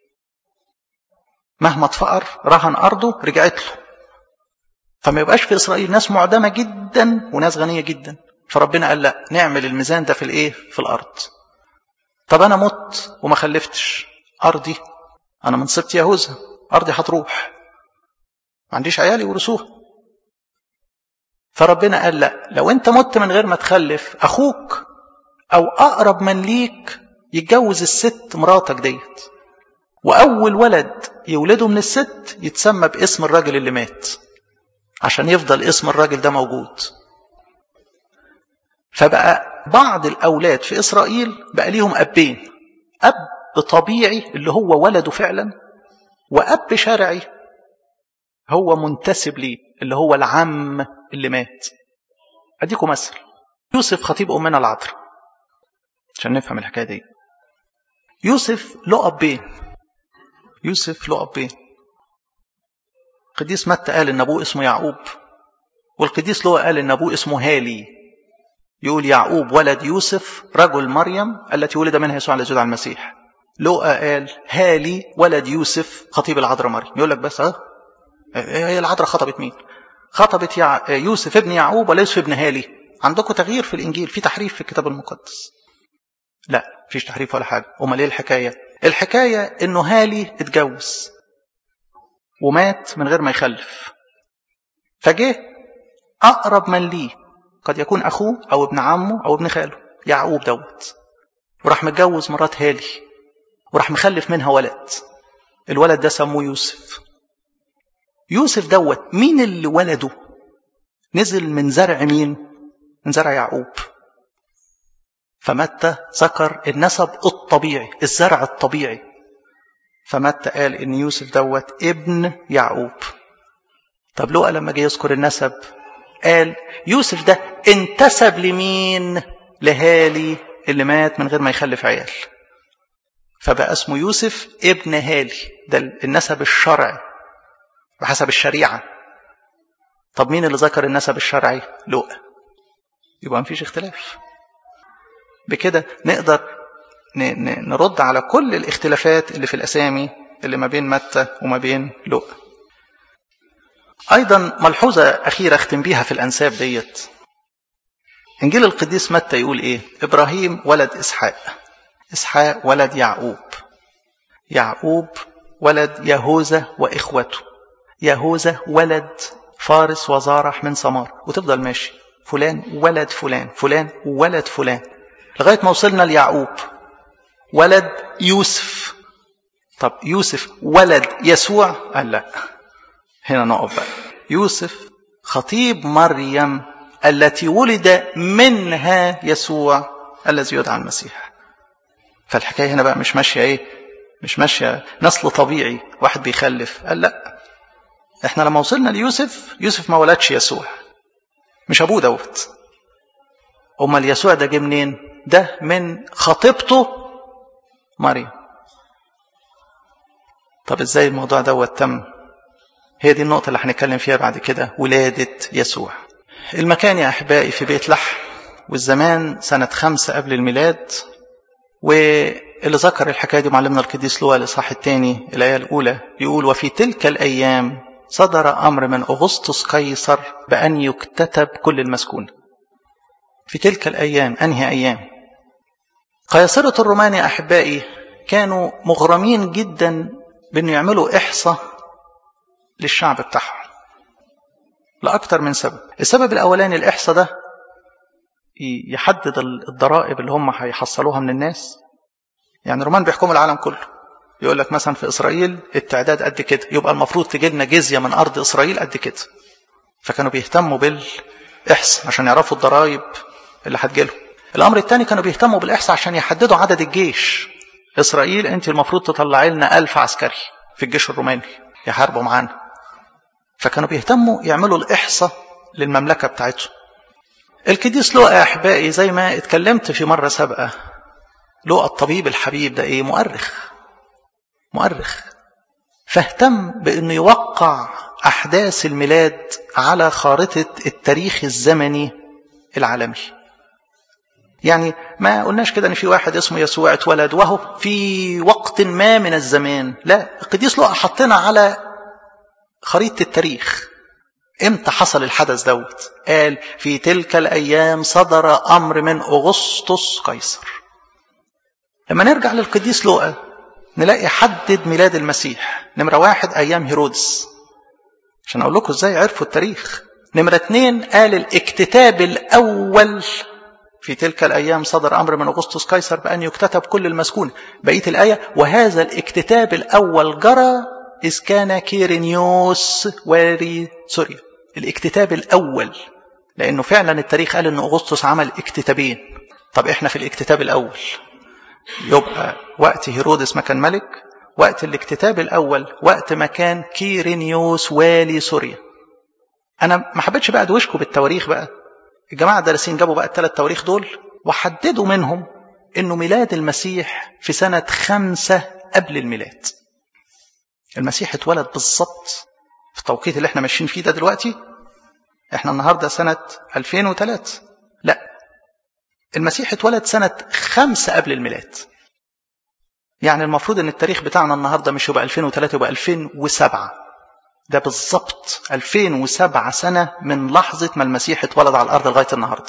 مهما اتفقر رهن أرضه رجعت له، فما يبقاش في إسرائيل ناس معدمة جدا وناس غنية جدا. فربنا قال لا، نعمل الميزان ده في الإيه؟ في الأرض. طب أنا مت وما خلفتش، أرضي أنا من سبط يهوذا، أرضي هتروح، ما عنديش عيالي ورثوها. فربنا قال لا، لو أنت مت من غير ما تخلف، أخوك أو أقرب من ليك يتجوز الست مراتك ديت، وأول ولد يولده من الست يتسمى باسم الراجل اللي مات، عشان يفضل اسم الراجل ده موجود. فبقى بعض الأولاد في إسرائيل بقى ليهم أبين، أب طبيعي اللي هو ولده فعلا، وأب شرعي هو منتسب ليه اللي هو العم اللي مات. أديكم مثل، يوسف خطيب أمنا العذراء عشان نفهم الحكاية دي. يوسف له أبين، يوسف له أبين. القديس متى قال إن أبوه اسمه يعقوب، والقديس لوقا قال إن أبوه اسمه هالي. يقول يعقوب ولد يوسف رجل مريم التي ولد منها يسوع الذي يدعى المسيح. لوقا قال هالي ولد يوسف خطيب العذراء مريم. يقول لك بس اه هي العذراء خطبت مين؟ خطبت يع... يوسف ابن يعقوب ولا يوسف ابن هالي؟ عندكم تغيير في الإنجيل، في تحريف في الكتاب المقدس. لا فيش تحريف ولا حاجة. امال ايه الحكاية؟ الحكاية انه هالي اتجوز ومات من غير ما يخلف، فجه اقرب من ليه، قد يكون اخوه او ابن عمه او ابن خاله، يعقوب دوت، وراح متجوز مرات هالي وراح مخلف منها ولد. الولد ده سموه يوسف. يوسف دوت مين اللي ولده؟ نزل من زرع مين؟ من زرع يعقوب. فمتى ذكر النسب الطبيعي، الزرع الطبيعي. فمتى قال ان يوسف دوت ابن يعقوب. طب لوقا لما جه يذكر النسب قال يوسف ده انتسب لمين؟ لهالي اللي مات من غير ما يخلف عيال، فبقى اسمه يوسف ابن هالي. ده النسب الشرعي بحسب الشريعة. طب مين اللي ذكر النسب الشرعي؟ لوقا. يبقى مفيش اختلاف. بكده نقدر نرد على كل الاختلافات اللي في الأسامي اللي ما بين متى وما بين لوقا. أيضا ملحوظة أخيرة أختم بيها في الأنساب ديت. إنجيل القديس متى يقول إيه؟ إبراهيم ولد إسحاق، إسحاق ولد يعقوب، يعقوب ولد يهوذا وإخوته، يهوذا ولد فارس وزارح من سمار، وتفضل ماشي فلان ولد فلان، فلان ولد فلان، لغاية ما وصلنا ليعقوب ولد يوسف. طب يوسف ولد يسوع؟ قال لا، هنا نقف بقى. يوسف خطيب مريم التي ولد منها يسوع الذي يدعى المسيح. فالحكاية هنا بقى مش ماشية ايه؟ مش ماشية نسل طبيعي واحد بيخلف. قال لا، احنا لما وصلنا ليوسف، يوسف ما ولدش يسوع، مش ابوه دوت. امال يسوع ده جه منين؟ ده من خطيبته مريم. طب ازاي الموضوع دوت تم؟ هي دي النقطة اللي هنتكلم فيها بعد كده، ولادة يسوع. المكان يا أحبائي في بيت لحم، والزمان سنة خمسة قبل الميلاد. واللي ذكر الحكاية دي معلمنا القديس لوقا الإصحاح الثاني الآية الأولى يقول وفي تلك الأيام صدر أمر من أغسطس قيصر بأن يكتتب كل المسكون. في تلك الأيام، أنهي أيام؟ قيصرة الرومان يا أحبائي كانوا مغرمين جدا بأن يعملوا إحصاء للشعب بتاعهم. لأكتر من سبب. السبب الأولاني الإحصاء ده يحدد الضرائب اللي هم هيحصلوها من الناس. يعني الرومان بيحكموا العالم كله، يقول لك مثلا في إسرائيل التعداد قد كده، يبقى المفروض تجي لنا جزية من أرض إسرائيل قد كده. فكانوا بيهتموا بالإحصاء عشان يعرفوا الضرائب اللي هتجيلهم. الأمر الثاني كانوا بيهتموا بالإحصاء عشان يحددوا عدد الجيش. إسرائيل أنت المفروض تطلعي لنا ألف عسكري في الجيش الروماني يحاربوا معانا. فكانوا بيهتموا يعملوا الإحصاء للمملكة بتاعتهم. القديس لوقا أحبائي زي ما اتكلمت في مرة سابقة، لوقا الطبيب الحبيب ده إيه؟ مؤرخ مؤرخ فاهتم بأنه يوقع أحداث الميلاد على خارطة التاريخ الزمني العالمي. يعني ما قلناش كده أن في واحد اسمه يسوع اتولد وهو في وقت ما من الزمان، لا، القديس لوقا حطنا على خريطة التاريخ امتى حصل الحدث دوت. قال في تلك الأيام صدر أمر من أغسطس قيصر. لما نرجع للقديس لوقا نلاقي حدد ميلاد المسيح. نمرة واحد أيام هيرودس، عشان أقول لكم إزاي عرفوا التاريخ. نمرة اتنين قال الاكتتاب الأول في تلك الأيام صدر أمر من أغسطس قيصر بأن يكتتب كل المسكون. بقية الآية وهذا الاكتتاب الأول جرى إذ كان كيرينيوس والي سوريا. الاكتتاب الأول، لأنه فعلا التاريخ قال أن أغسطس عمل اكتتابين. طب إحنا في الاكتتاب الأول، يبقى وقت هيرودس ما كان ملك، وقت الاكتتاب الأول وقت ما كان كيرينيوس والي سوريا. أنا ما حبيتش بقى أدوشكم بالتواريخ بقى. الجماعة الدارسين جابوا بقى الثلاث تواريخ دول وحددوا منهم أنه ميلاد المسيح في سنة خمسة قبل الميلاد. المسيح اتولد بالضبط في التوقيت اللي احنا ماشيين فيه ده دلوقتي. احنا النهاردة سنة ألفين وثلاثة، لا، المسيح اتولد سنة خمسة قبل الميلاد. يعني المفروض ان التاريخ بتاعنا النهاردة مش يبقى ألفين وثلاثة، يبقى ألفين وسبعة. ده بالضبط ألفين وسبعة سنة من لحظة ما المسيح اتولد على الأرض لغاية النهاردة.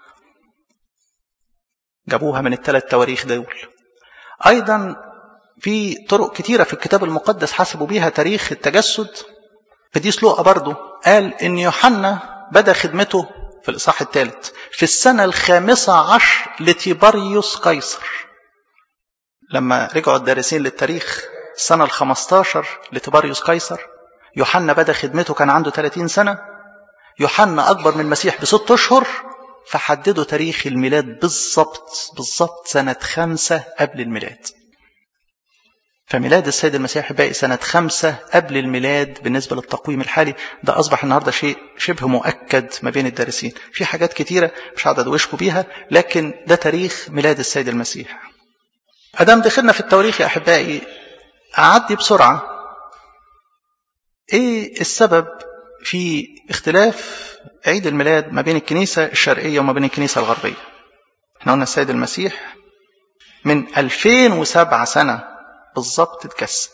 جابوها من الثلاث تواريخ دول. أيضا في طرق كتيرة في الكتاب المقدس حسبوا بيها تاريخ التجسد. قديس لوقا برضو قال إن يوحنا بدأ خدمته في الإصحاح الثالث في السنة الخامسة عشر لتيبريوس قيصر. لما رجعوا الدارسين للتاريخ السنة الخمستاشر لتيبريوس قيصر، يوحنا بدأ خدمته كان عنده ثلاثين سنة. يوحنا أكبر من المسيح بست أشهر، فحددوا تاريخ الميلاد بالضبط بالضبط سنة خمسة قبل الميلاد. فميلاد السيد المسيح باقي سنة خمسة قبل الميلاد بالنسبة للتقويم الحالي. ده أصبح النهاردة شيء شبه مؤكد ما بين الدارسين. في حاجات كتيرة مش هقدر أدوشكوا بيها، لكن ده تاريخ ميلاد السيد المسيح. أدام دخلنا في التواريخ يا أحبائي، أعدي بسرعة. إيه السبب في اختلاف عيد الميلاد ما بين الكنيسة الشرقية وما بين الكنيسة الغربية؟ احنا قلنا السيد المسيح من ألفين وسبعة سنة بالضبط اتجسد.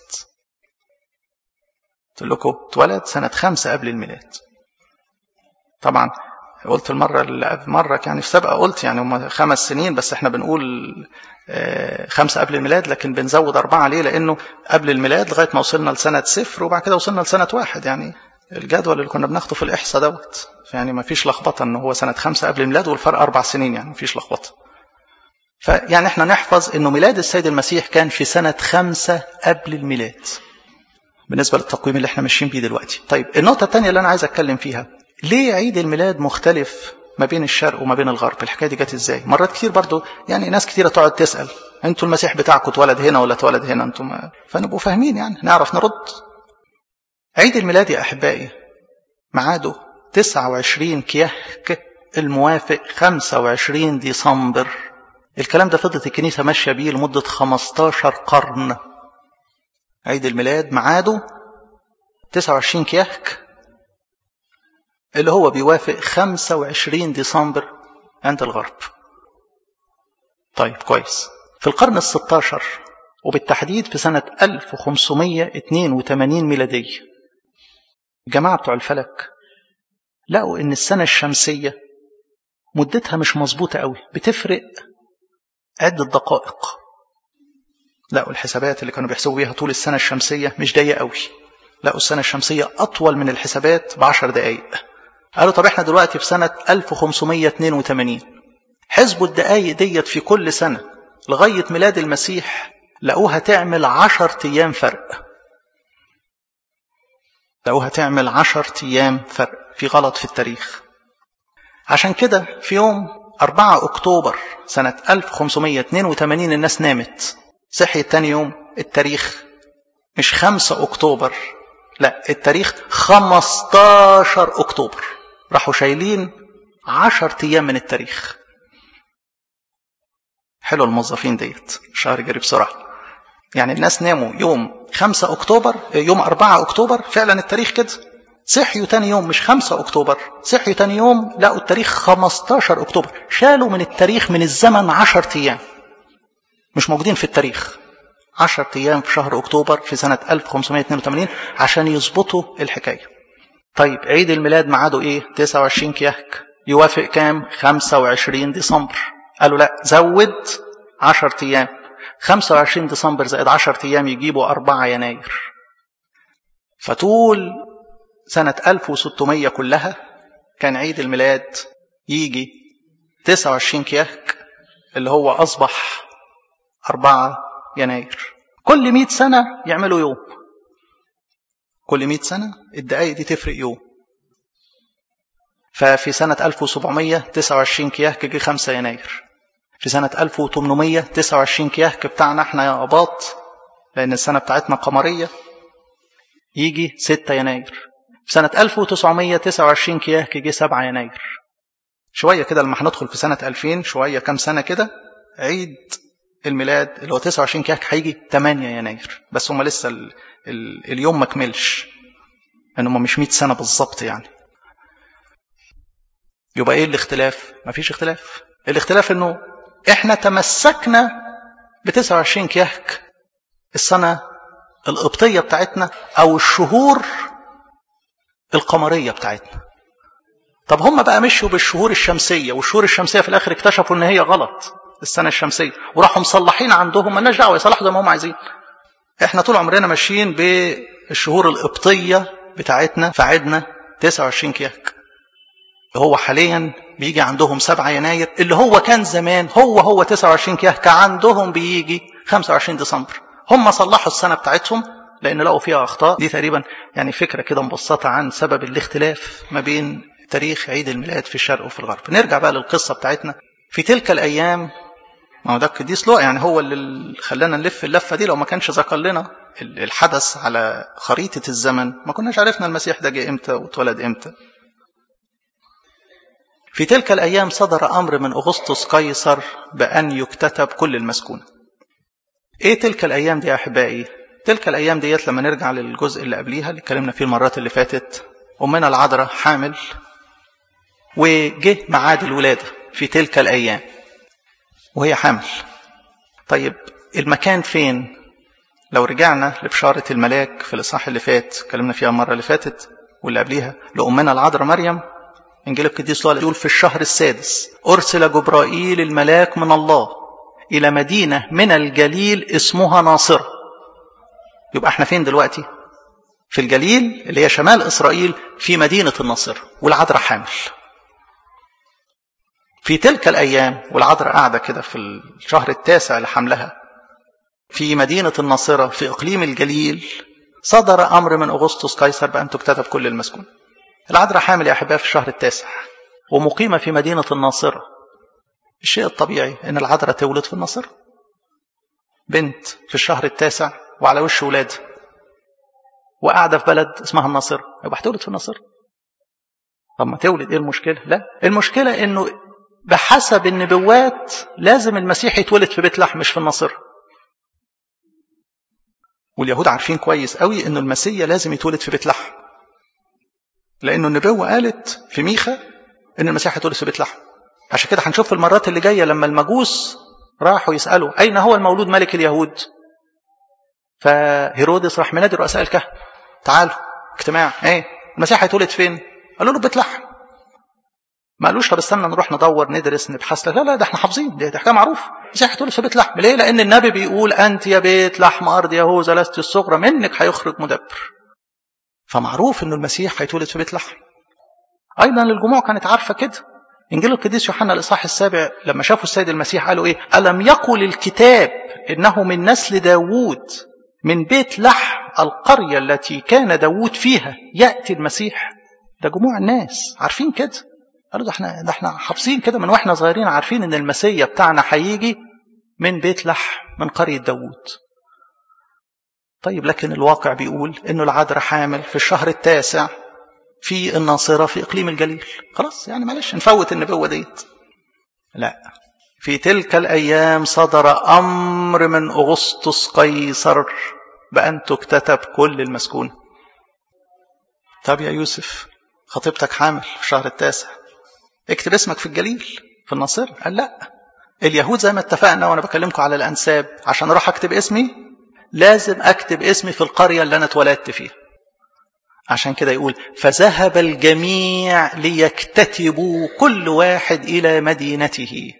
قلت لكم اتولد سنة خمسة قبل الميلاد. طبعا قلت المرة اللي مرة يعني في سابقة قلت يعني هم خمس سنين، بس احنا بنقول خمسة قبل الميلاد، لكن بنزود أربعة ليه؟ لأنه قبل الميلاد لغاية ما وصلنا لسنة صفر، وبعد كده وصلنا لسنة واحد. يعني الجدول اللي كنا بناخده في الإحصاء دوت، يعني ما فيش لخبطة إنه هو سنة خمسة قبل الميلاد والفرق أربع سنين، يعني ما فيش لخبطة. فيعني احنا نحفظ إنه ميلاد السيد المسيح كان في سنة خمسة قبل الميلاد بالنسبة للتقويم اللي احنا ماشيين بيه دلوقتي. طيب النقطة الثانية اللي أنا عايز أتكلم فيها، ليه عيد الميلاد مختلف ما بين الشرق وما بين الغرب؟ الحكاية دي جت ازاي؟ مرات كتير برضو يعني ناس كتيرة تقعد تسأل انتوا المسيح بتاعكم اتولد هنا ولا اتولد هنا انتوا ما... فنبقوا فاهمين يعني نعرف نرد. عيد الميلاد يا أحبائي ميعاده تسعة وعشرين كيهك الموافق خمسة وعشرين ديسمبر. الكلام ده فضلت الكنيسة ماشية بيه لمدة خمستاشر قرن. عيد الميلاد ميعاده تسعة وعشرين كيهك اللي هو بيوافق خمسة وعشرين ديسمبر عند الغرب. طيب كويس. في القرن الستاشر وبالتحديد في سنة ألف وخمسمائة واثنين وثمانين ميلادية، الجماعة بتوع الفلك لقوا ان السنة الشمسية مدتها مش مظبوطة قوي، بتفرق عدة دقائق. لقوا الحسابات اللي كانوا بيحسبوا بيها طول السنة الشمسية مش ضيقة قوي، لقوا السنة الشمسية أطول من الحسابات بعشر دقايق. قالوا طب احنا دلوقتي في سنة ألف وخمسمية واثنين وثمانين، حسبوا الدقايق ديت في كل سنة لغاية ميلاد المسيح، لقوها تعمل عشر أيام فرق. لقوها تعمل عشر أيام فرق، في غلط في التاريخ. عشان كده في يوم أربعة أكتوبر سنة ألف وخمسمية واثنين وثمانين الناس نامت، صحيت تاني يوم التاريخ مش خمسة أكتوبر، لا التاريخ خمستاشر أكتوبر. راحوا شايلين عشر أيام من التاريخ. حلو الموظفين ديت، الشهر جري بسرعة. يعني الناس ناموا يوم خمسة أكتوبر، يوم أربعة أكتوبر فعلا التاريخ كده، صحيوا تاني يوم مش خمسة أكتوبر، صحيوا تاني يوم لقوا التاريخ خمستاشر أكتوبر. شالوا من التاريخ من الزمن عشر أيام مش موجودين في التاريخ، عشر أيام في شهر أكتوبر في سنة ألف وخمسمية واثنين وثمانين عشان يظبطوا الحكاية. طيب عيد الميلاد معاده إيه؟ تسعة وعشرين كيهك، يوافق كام؟ خمسة وعشرين ديسمبر. قالوا لا زود عشر أيام، خمسة وعشرين ديسمبر زائد عشر أيام يجيبوا أربعة يناير. فطول سنة ألف وستمية كلها كان عيد الميلاد يجي تسعة وعشرين كيهك اللي هو أصبح أربعة يناير. كل مئة سنة يعملوا يوم، كل مئة سنة الدقايق دي تفرق يوم. ففي سنة ألف وسبعمية تسعة وعشرين كيهك جه خمسة يناير. في سنة ألف وثمانمية تسعة وعشرين كيهك بتاعنا احنا يا أباط، لأن السنة بتاعتنا قمرية، يجي ستة يناير. في سنة ألف وتسعمية تسعة وعشرين كيهك جه سبعة يناير. شوية كده لما هندخل في سنة ألفين، شوية كم سنة كده، عيد الميلاد اللي هو تسعة وعشرين كيهك هيجي ثمانية يناير. بس هم لسه ال ال اليوم ما كملش، ان هم مش مئة سنة بالظبط يعني. يبقى ايه الاختلاف؟ مفيش اختلاف. الاختلاف انه احنا تمسكنا ب تسعة وعشرين كيهك السنة القبطية بتاعتنا او الشهور القمرية بتاعتنا. طب هم بقى مشوا بالشهور الشمسية، والشهور الشمسية في الاخر اكتشفوا ان هي غلط السنة الشمسية، وراحوا مصلحين عندهم، مالناش دعوة يصلحوا زي ما هم عايزين. احنا طول عمرنا ماشيين بالشهور القبطية بتاعتنا، فعدنا تسعة وعشرين كيهك. هو حاليا بيجي عندهم سبعة يناير، اللي هو كان زمان هو هو تسعة وعشرين كيهك عندهم بيجي خمسة وعشرين ديسمبر. هم صلحوا السنة بتاعتهم لأن لقوا فيها أخطاء. دي تقريبا يعني فكرة كده مبسطة عن سبب الاختلاف ما بين تاريخ عيد الميلاد في الشرق وفي الغرب. نرجع بقى للقصة بتاعتنا. في تلك الأيام، ما هو ده القديس لوقا يعني هو اللي خلانا نلف اللفة دي. لو ما كانش ذكر لنا الحدث على خريطة الزمن ما كناش عرفنا المسيح ده جه امتى واتولد امتى. في تلك الأيام صدر أمر من أغسطس قيصر بأن يكتتب كل المسكونة. إيه تلك الأيام دي يا أحبائي؟ تلك الأيام ديت لما نرجع للجزء اللي قبليها اللي اتكلمنا فيه المرات اللي فاتت، أمنا العذراء حامل وجه ميعاد الولادة في تلك الأيام وهي حامل. طيب المكان فين؟ لو رجعنا لبشارة الملاك في الإصحاح اللي فات اتكلمنا فيها المرة اللي فاتت واللي قبليها لأمنا العذراء مريم، إنجيل القديس لوقا يقول في الشهر السادس أرسل جبرائيل الملاك من الله إلى مدينة من الجليل اسمها ناصرة. يبقى احنا فين دلوقتي؟ في الجليل اللي هي شمال إسرائيل، في مدينة الناصرة، والعذراء حامل. في تلك الأيام والعذراء قاعدة كده في الشهر التاسع لحملها في مدينة الناصرة في إقليم الجليل، صدر أمر من أغسطس قيصر بأن تكتتب كل المسكون. العذراء حامل يا أحبائي في الشهر التاسع ومقيمة في مدينة الناصرة. الشيء الطبيعي أن العذراء تولد في الناصرة، بنت في الشهر التاسع وعلى وش ولادة وقاعدة في بلد اسمها الناصرة، يبقى هتولد في الناصرة. طب ما تولد، ايه المشكلة؟ لا، المشكلة انه بحسب النبوات لازم المسيح يتولد في بيت لحم مش في الناصرة. واليهود عارفين كويس قوي انه المسيح لازم يتولد في بيت لحم، لانه النبوة قالت في ميخا ان المسيح يتولد في بيت لحم. عشان كده هنشوف في المرات اللي جاية لما المجوس راحوا يسألوا اين هو المولود ملك اليهود، فهيرودس راح منادي رؤساء الكهنة تعالوا اجتماع، ايه المسيح هيتولد فين؟ قالوا له بيت لحم. ما قالوش طب استنى نروح ندور ندرس نبحث، لا لا ده احنا حافظين، دي حكايه معروفه، المسيح هيتولد في بيت لحم. ليه؟ لان النبي بيقول انت يا بيت لحم ارض يهوذا لست الصغرى منك هيخرج مدبر. فمعروف انه المسيح هيتولد في بيت لحم. أيضا الجموع كانت عارفة كده. إنجيل القديس يوحنا الإصحاح السابع لما شافوا السيد المسيح قالوا إيه؟ ألم يقل الكتاب إنه من نسل داوود من بيت لحم القرية التي كان داوود فيها يأتي المسيح؟ ده جموع الناس عارفين كده. قالوا ده احنا ده احنا حافظين كده من واحنا صغيرين، عارفين ان المسيح بتاعنا هيجي من بيت لحم من قرية داوود. طيب لكن الواقع بيقول انه العذراء حامل في الشهر التاسع في الناصرة في اقليم الجليل. خلاص يعني معلش نفوت النبوة ديت. لا، في تلك الايام صدر امر من اغسطس قيصر بان تكتتب كل المسكون. طب يا يوسف خطيبتك حامل في الشهر التاسع، اكتب اسمك في الجليل في الناصرة. قال لا، اليهود زي ما اتفقنا وانا بكلمكم على الانساب، عشان اروح اكتب اسمي لازم اكتب اسمي في القرية اللي انا اتولدت فيها. عشان كده يقول فذهب الجميع ليكتتبوا كل واحد الى مدينته.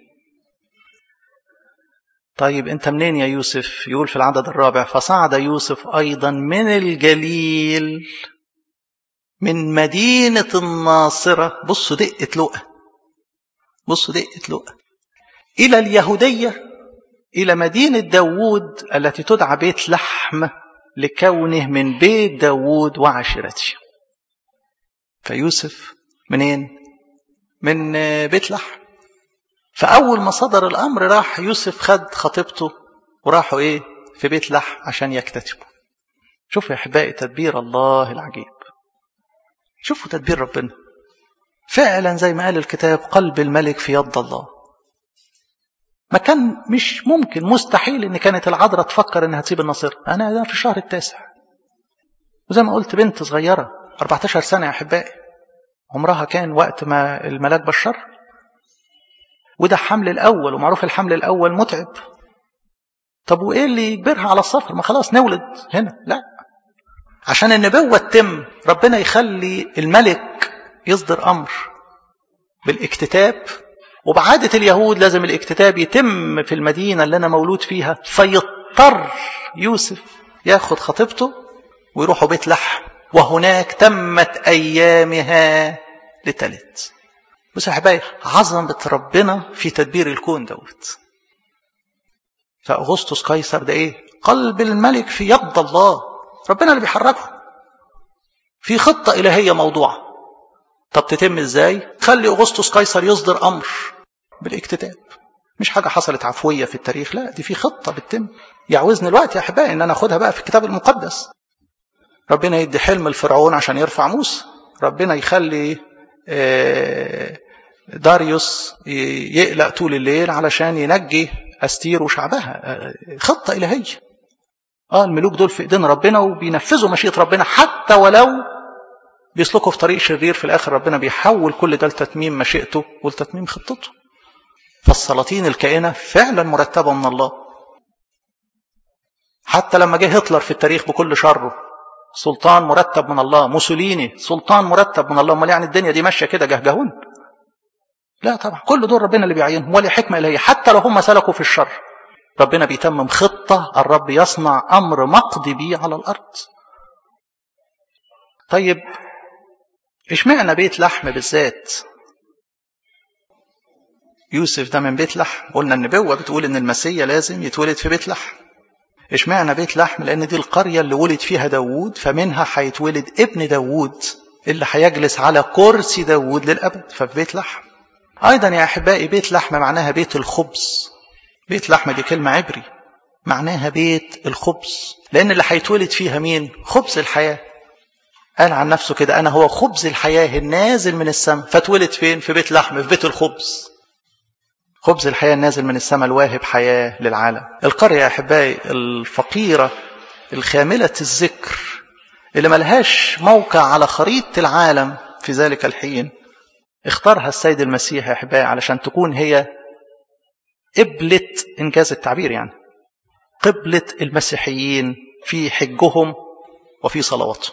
طيب انت منين يا يوسف؟ يقول في العدد الرابع فصعد يوسف ايضا من الجليل من مدينة الناصرة. بصوا دقة لقى، بصوا دقة لقى، إلى اليهودية، إلى مدينة داوود التي تدعى بيت لحم لكونه من بيت داوود وعشيرته. فيوسف منين؟ من بيت لحم. فأول ما صدر الأمر راح يوسف خد خطيبته وراحوا إيه؟ في بيت لحم عشان يكتتبوا. شوفوا يا أحبائي تدبير الله العجيب، شوفوا تدبير ربنا. فعلا زي ما قال الكتاب قلب الملك في يد الله. ما كان مش ممكن، مستحيل ان كانت العذراء تفكر انها تسيب الناصرة. انا ده في الشهر التاسع، وزي ما قلت بنت صغيرة أربعة عشر سنة يا احبائي، عمرها كان وقت ما الملاك بشر، وده حمل الاول، ومعروف الحمل الاول متعب. طب وايه اللي يجبرها على السفر؟ ما خلاص نولد هنا. لا، عشان النبوة تتم ربنا يخلي الملك يصدر امر بالاكتتاب، وبعادة اليهود لازم الاكتتاب يتم في المدينة اللي أنا مولود فيها. فيضطر يوسف ياخد خطيبته ويروحوا بيت لحم، وهناك تمت أيامها لتلت. بص يا حبايبي عظمة ربنا في تدبير الكون دوت. فأغسطس قيصر ده إيه؟ قلب الملك في يد الله، ربنا اللي بيحركه. في خطة إلهية موضوعة. طب تتم ازاي؟ خلي أغسطس قيصر يصدر أمر بالاكتتاب. مش حاجة حصلت عفوية في التاريخ، لا، دي في خطة بتتم. يعوزني الوقت يا أحبائي إن أنا أخدها بقى في الكتاب المقدس. ربنا يدي حلم الفرعون عشان يرفع موسى، ربنا يخلي داريوس يقلق طول الليل علشان ينجي أستير وشعبها. خطة إلهية. آه الملوك دول في إيدين ربنا وبينفذوا مشيئة ربنا، حتى ولو بيسلكوا في طريق شرير، في الآخر ربنا بيحول كل ده لتتميم مشيئته ولتتميم خطته. فالسلاطين الكائنة فعلا مرتبة من الله. حتى لما جه هتلر في التاريخ بكل شره، سلطان مرتب من الله. موسوليني سلطان مرتب من الله. امال يعني الدنيا دي ماشيه كده جهجهون؟ لا طبعا، كل دول ربنا اللي بيعينهم، ولي حكمه الهيه. حتى لو هم سلكوا في الشر ربنا بيتمم خطه، الرب يصنع امر مقضي به على الارض. طيب اشمعنى بيت لحم بالذات؟ يوسف ده من بيت لحم، قلنا النبوة بتقول ان المسيح لازم يتولد في بيت لحم. اشمعنى بيت لحم؟ لان دي القرية اللي ولد فيها داوود، فمنها هيتولد ابن داوود اللي هيجلس على كرسي داوود للأبد، ففي بيت لحم. ايضا يا احبائي بيت لحم معناها بيت الخبز. بيت لحم دي كلمة عبري معناها بيت الخبز، لان اللي هيتولد فيها مين؟ خبز الحياة. قال عن نفسه كده أنا هو خبز الحياة النازل من السماء. فتولد فين؟ في بيت لحم، في بيت الخبز. خبز الحياة النازل من السماء الواهب حياة للعالم. القرية يا أحبائي الفقيرة الخاملة الذكر اللي ملهاش موقع على خريطة العالم في ذلك الحين، اختارها السيد المسيح يا أحبائي علشان تكون هي قبلة، إنجاز التعبير يعني، قبلة المسيحيين في حجهم وفي صلواتهم.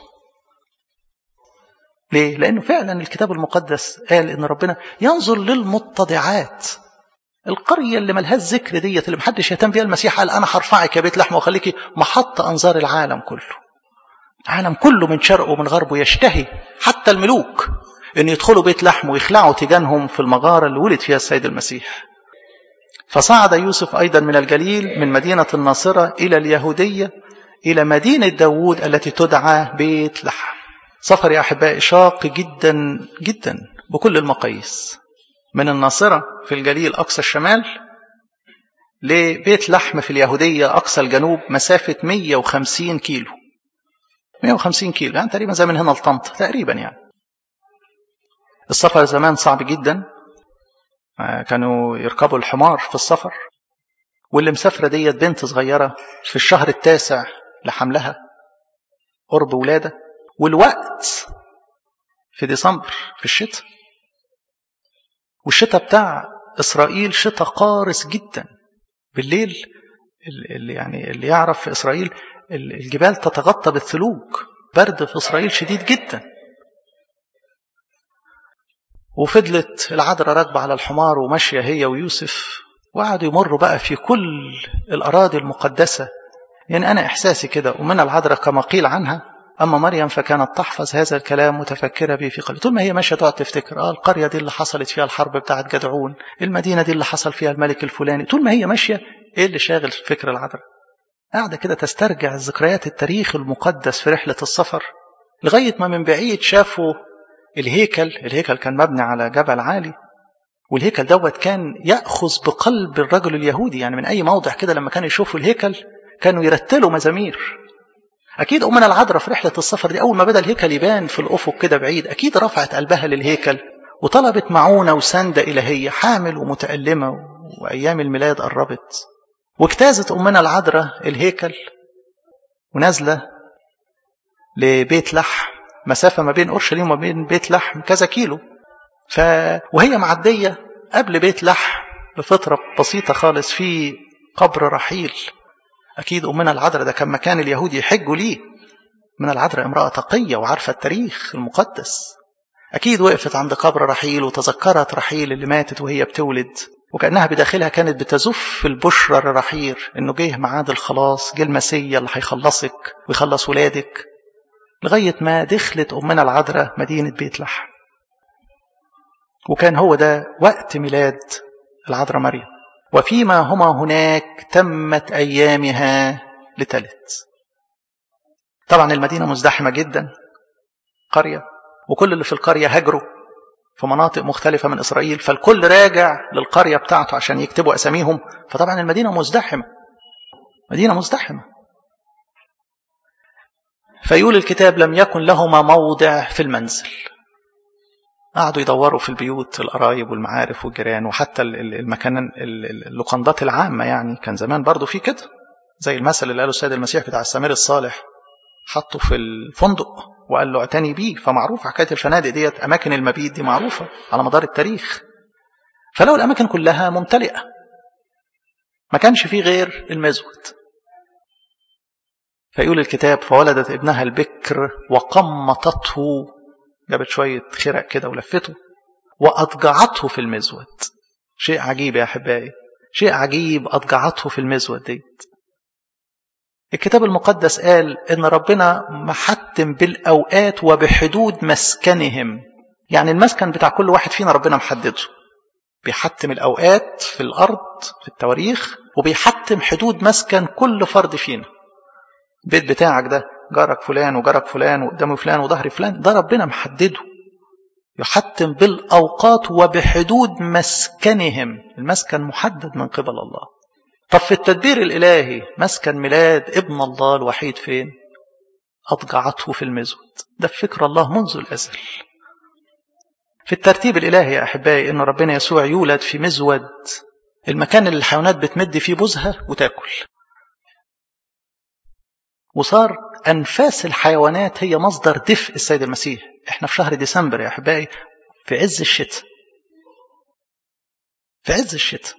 ليه؟ لأنه فعلا الكتاب المقدس قال إن ربنا ينظر للمتضعات. القرية اللي ملهاش ذكر ديت اللي محدش يهتم بيها، المسيح قال أنا هرفعك يا بيت لحم وخليكي محط أنظار العالم كله. العالم كله من شرقه ومن غربه يشتهي، حتى الملوك أن يدخلوا بيت لحم ويخلعوا تيجانهم في المغارة اللي ولد فيها السيد المسيح. فصعد يوسف أيضا من الجليل من مدينة الناصرة إلى اليهودية إلى مدينة داود التي تدعى بيت لحم. سفر يا أحبائي شاق جدا جدا بكل المقاييس، من الناصرة في الجليل أقصى الشمال لبيت لحم في اليهودية أقصى الجنوب، مسافة مية وخمسين كيلو. مية وخمسين كيلو يعني تقريبا زي من هنا لطنطا تقريبا. يعني السفر زمان صعب جدا، كانوا يركبوا الحمار في السفر، واللي مسافرة ديت بنت صغيرة في الشهر التاسع لحملها قرب ولادة، والوقت في ديسمبر في الشتاء، والشتاء بتاع إسرائيل شتاء قارس جدا. بالليل اللي يعني اللي يعرف في إسرائيل الجبال تتغطى بالثلوج، برد في إسرائيل شديد جدا. وفضلت العذراء راكبة على الحمار وماشية هي ويوسف، وقعدوا يمروا بقى في كل الأراضي المقدسة. يعني أنا إحساسي كده، ومن العذراء كما قيل عنها أما مريم فكانت تحفظ هذا الكلام متفكرة به في قلبها. طول ما هي ماشية تقعد تفتكر آه القرية دي اللي حصلت فيها الحرب بتاعت جدعون، المدينة دي اللي حصل فيها الملك الفلاني. طول ما هي ماشية إيه اللي شاغل فكر العذراء؟ قاعدة كده تسترجع ذكريات التاريخ المقدس في رحلة السفر، لغاية ما من بعيد شافوا الهيكل. الهيكل كان مبني على جبل عالي، والهيكل دوت كان يأخذ بقلب الرجل اليهودي. يعني من أي موضع كده لما كانوا يشوفوا الهيكل كانوا يرتلوا مزامير. أكيد أمنا العذراء في رحلة السفر دي أول ما بدأ الهيكل يبان في الأفق كده بعيد، أكيد رفعت قلبها للهيكل وطلبت معونة وسندة إلهية، حامل ومتألمة، وأيام الميلاد قربت. واجتازت أمنا العذراء الهيكل ونازلة لبيت لحم، مسافة ما بين أورشليم وما بين بيت لحم كذا كيلو. ف... وهي معدية قبل بيت لحم بفترة بسيطة خالص في قبر رحيل. أكيد أمنا العذراء ده كان مكان اليهود يحجوا ليه. من العذراء امرأة تقية وعارفة التاريخ المقدس، أكيد وقفت عند قبر رحيل وتذكرت رحيل اللي ماتت وهي بتولد، وكأنها بداخلها كانت بتزف البشرى للرحيل إنه جه معاد الخلاص، جه المسيا اللي هيخلصك ويخلص ولادك، لغاية ما دخلت أمنا العذراء مدينة بيت لحم. وكان هو ده وقت ميلاد العذراء مريم. وفيما هما هناك تمت أيامها لتلت. طبعا المدينة مزدحمة جدا، قرية، وكل اللي في القرية هجروا في مناطق مختلفة من إسرائيل، فالكل راجع للقرية بتاعته عشان يكتبوا أساميهم. فطبعا المدينة مزدحمة، مدينة مزدحمة. فيقول الكتاب لم يكن لهما موضع في المنزل. قعدوا يدوروا في البيوت، القرايب والمعارف والجيران، وحتى المكان اللقندات العامة. يعني كان زمان برضو في كده، زي المثل اللي قاله السيد المسيح بتاع السمير الصالح، حطه في الفندق وقال له اعتني بيه. فمعروف حكاية الفنادق ديت، أماكن المبيت دي معروفة على مدار التاريخ. فلو الأماكن كلها ممتلئة ما كانش فيه غير المزود. فيقول الكتاب فولدت ابنها البكر وقمطته، جابت شوية خرق كده ولفته، وأضجعته في المزود. شيء عجيب يا أحبائي، شيء عجيب، أضجعته في المزود ديت. الكتاب المقدس قال إن ربنا محتم بالأوقات وبحدود مسكنهم. يعني المسكن بتاع كل واحد فينا ربنا محدده، بيحتم الأوقات في الأرض في التواريخ، وبيحتم حدود مسكن كل فرد فينا. البيت بتاعك ده جارك فلان وجارك فلان وقدامه فلان وظهر فلان، ده ربنا محدده، يحتم بالأوقات وبحدود مسكنهم. المسكن محدد من قبل الله. طب في التدبير الإلهي مسكن ميلاد ابن الله الوحيد فين؟ أضجعته في المزود. ده فكر الله منذ الأزل. في الترتيب الإلهي يا أحبائي إن ربنا يسوع يولد في مزود، المكان اللي الحيوانات بتمد فيه بوزها وتاكل. وصار أنفاس الحيوانات هي مصدر دفء السيد المسيح. احنا في شهر ديسمبر يا أحبائي، في عز الشتاء، في عز الشتاء،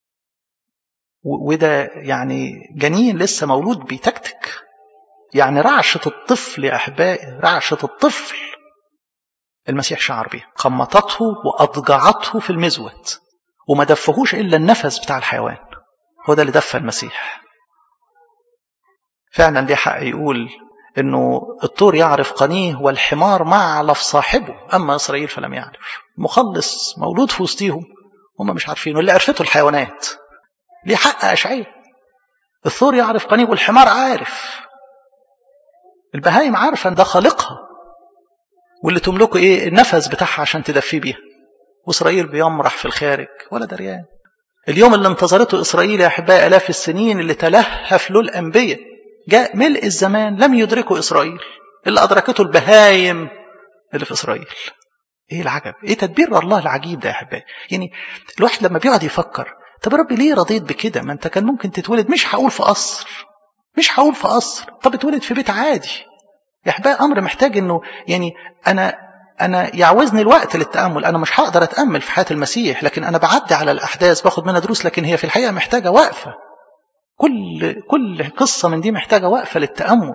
وده يعني جنين لسه مولود بيتكتك. يعني رعشة الطفل يا أحبائي، رعشة الطفل المسيح شعر بيه، قمطته وأضجعته في المزود، وما دفهوش إلا النفس بتاع الحيوان، هو ده اللي دفى المسيح. فعلا ليه حق يقول أنه الطور يعرف قنيه والحمار معلف صاحبه، أما إسرائيل فلم يعرف. مخلص مولود في وسطيهم هم مش عارفينه، اللي عرفته الحيوانات. ليه حق أشعياء، الثور يعرف قنيه والحمار عارف، البهايم عارفة أن ده خالقها واللي تملكه إيه النفس بتاعها عشان تدفي بيها، وإسرائيل بيمرح في الخارج ولا دريان. اليوم اللي انتظرته إسرائيل يا أحبائي آلاف السنين، اللي تلهف له الأنبياء، جاء ملء الزمان لم يدركه إسرائيل، اللي أدركته البهايم اللي في إسرائيل. إيه العجب، إيه تدبير الله العجيب ده يا أحبائي. يعني الواحد لما بيقعد يفكر، طب ربي ليه رضيت بكده؟ ما أنت كان ممكن تتولد، مش هقول في قصر، مش هقول في قصر، طب اتولد في بيت عادي. يا أحبائي أمر محتاج إنه يعني أنا أنا يعوزني الوقت للتأمل. أنا مش هقدر أتأمل في حياة المسيح، لكن أنا بعدي على الأحداث باخد منها دروس، لكن هي في الحقيقة محتاجة وقفة. كل كل قصة من دي محتاجة وقفة للتأمل.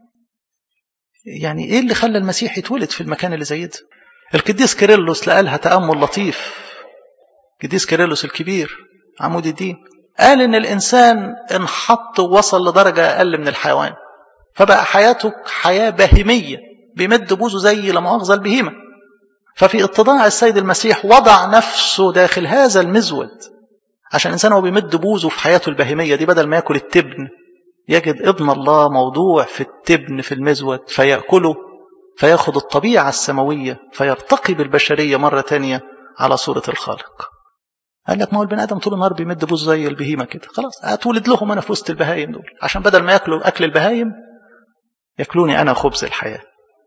يعني إيه اللي خلى المسيح يتولد في المكان اللي زي ده؟ القديس كيرلس لقالها تأمل لطيف. القديس كيرلس الكبير عمود الدين قال إن الإنسان انحط ووصل لدرجة أقل من الحيوان، فبقى حياته حياة بهيمية، بيمد بوزه زي لمؤاخذة البهيمة. ففي اتضاع السيد المسيح وضع نفسه داخل هذا المزود، عشان الإنسان هو بيمد بوزه في حياته البهيمية دي، بدل ما يأكل التبن يجد ابن الله موضوع في التبن في المزود فيأكله، فيأخذ الطبيعة السماوية فيرتقي بالبشرية مرة تانية على صورة الخالق. قال لك ما هو البني آدم طول النهار بيمد بوز زي البهيمة كده، خلاص أتولد لهم أنا في وسط البهايم دول، عشان بدل ما يأكلوا أكل البهايم يأكلوني أنا خبز الحياة.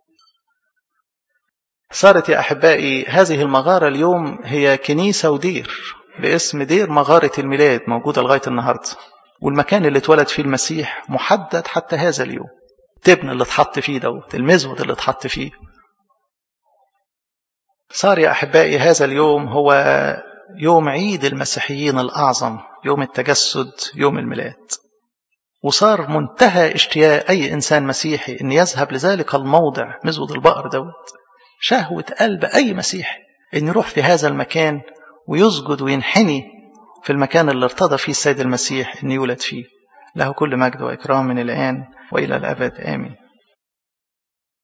صارت يا أحبائي هذه المغارة اليوم هي كنيسة ودير باسم دير مغارة الميلاد، موجودة لغاية النهاردة، والمكان اللي اتولد فيه المسيح محدد حتى هذا اليوم. التبن اللي اتحط فيه دوت، المزود اللي اتحط فيه. صار يا أحبائي هذا اليوم هو يوم عيد المسيحيين الأعظم، يوم التجسد، يوم الميلاد. وصار منتهى اشتياق أي إنسان مسيحي أن يذهب لذلك الموضع مزود البقر دوت. شهوة قلب أي مسيحي أن يروح في هذا المكان ويسجد وينحني في المكان اللي ارتضى فيه السيد المسيح أن يولد فيه. له كل مجد وإكرام من الآن وإلى الأبد آمين.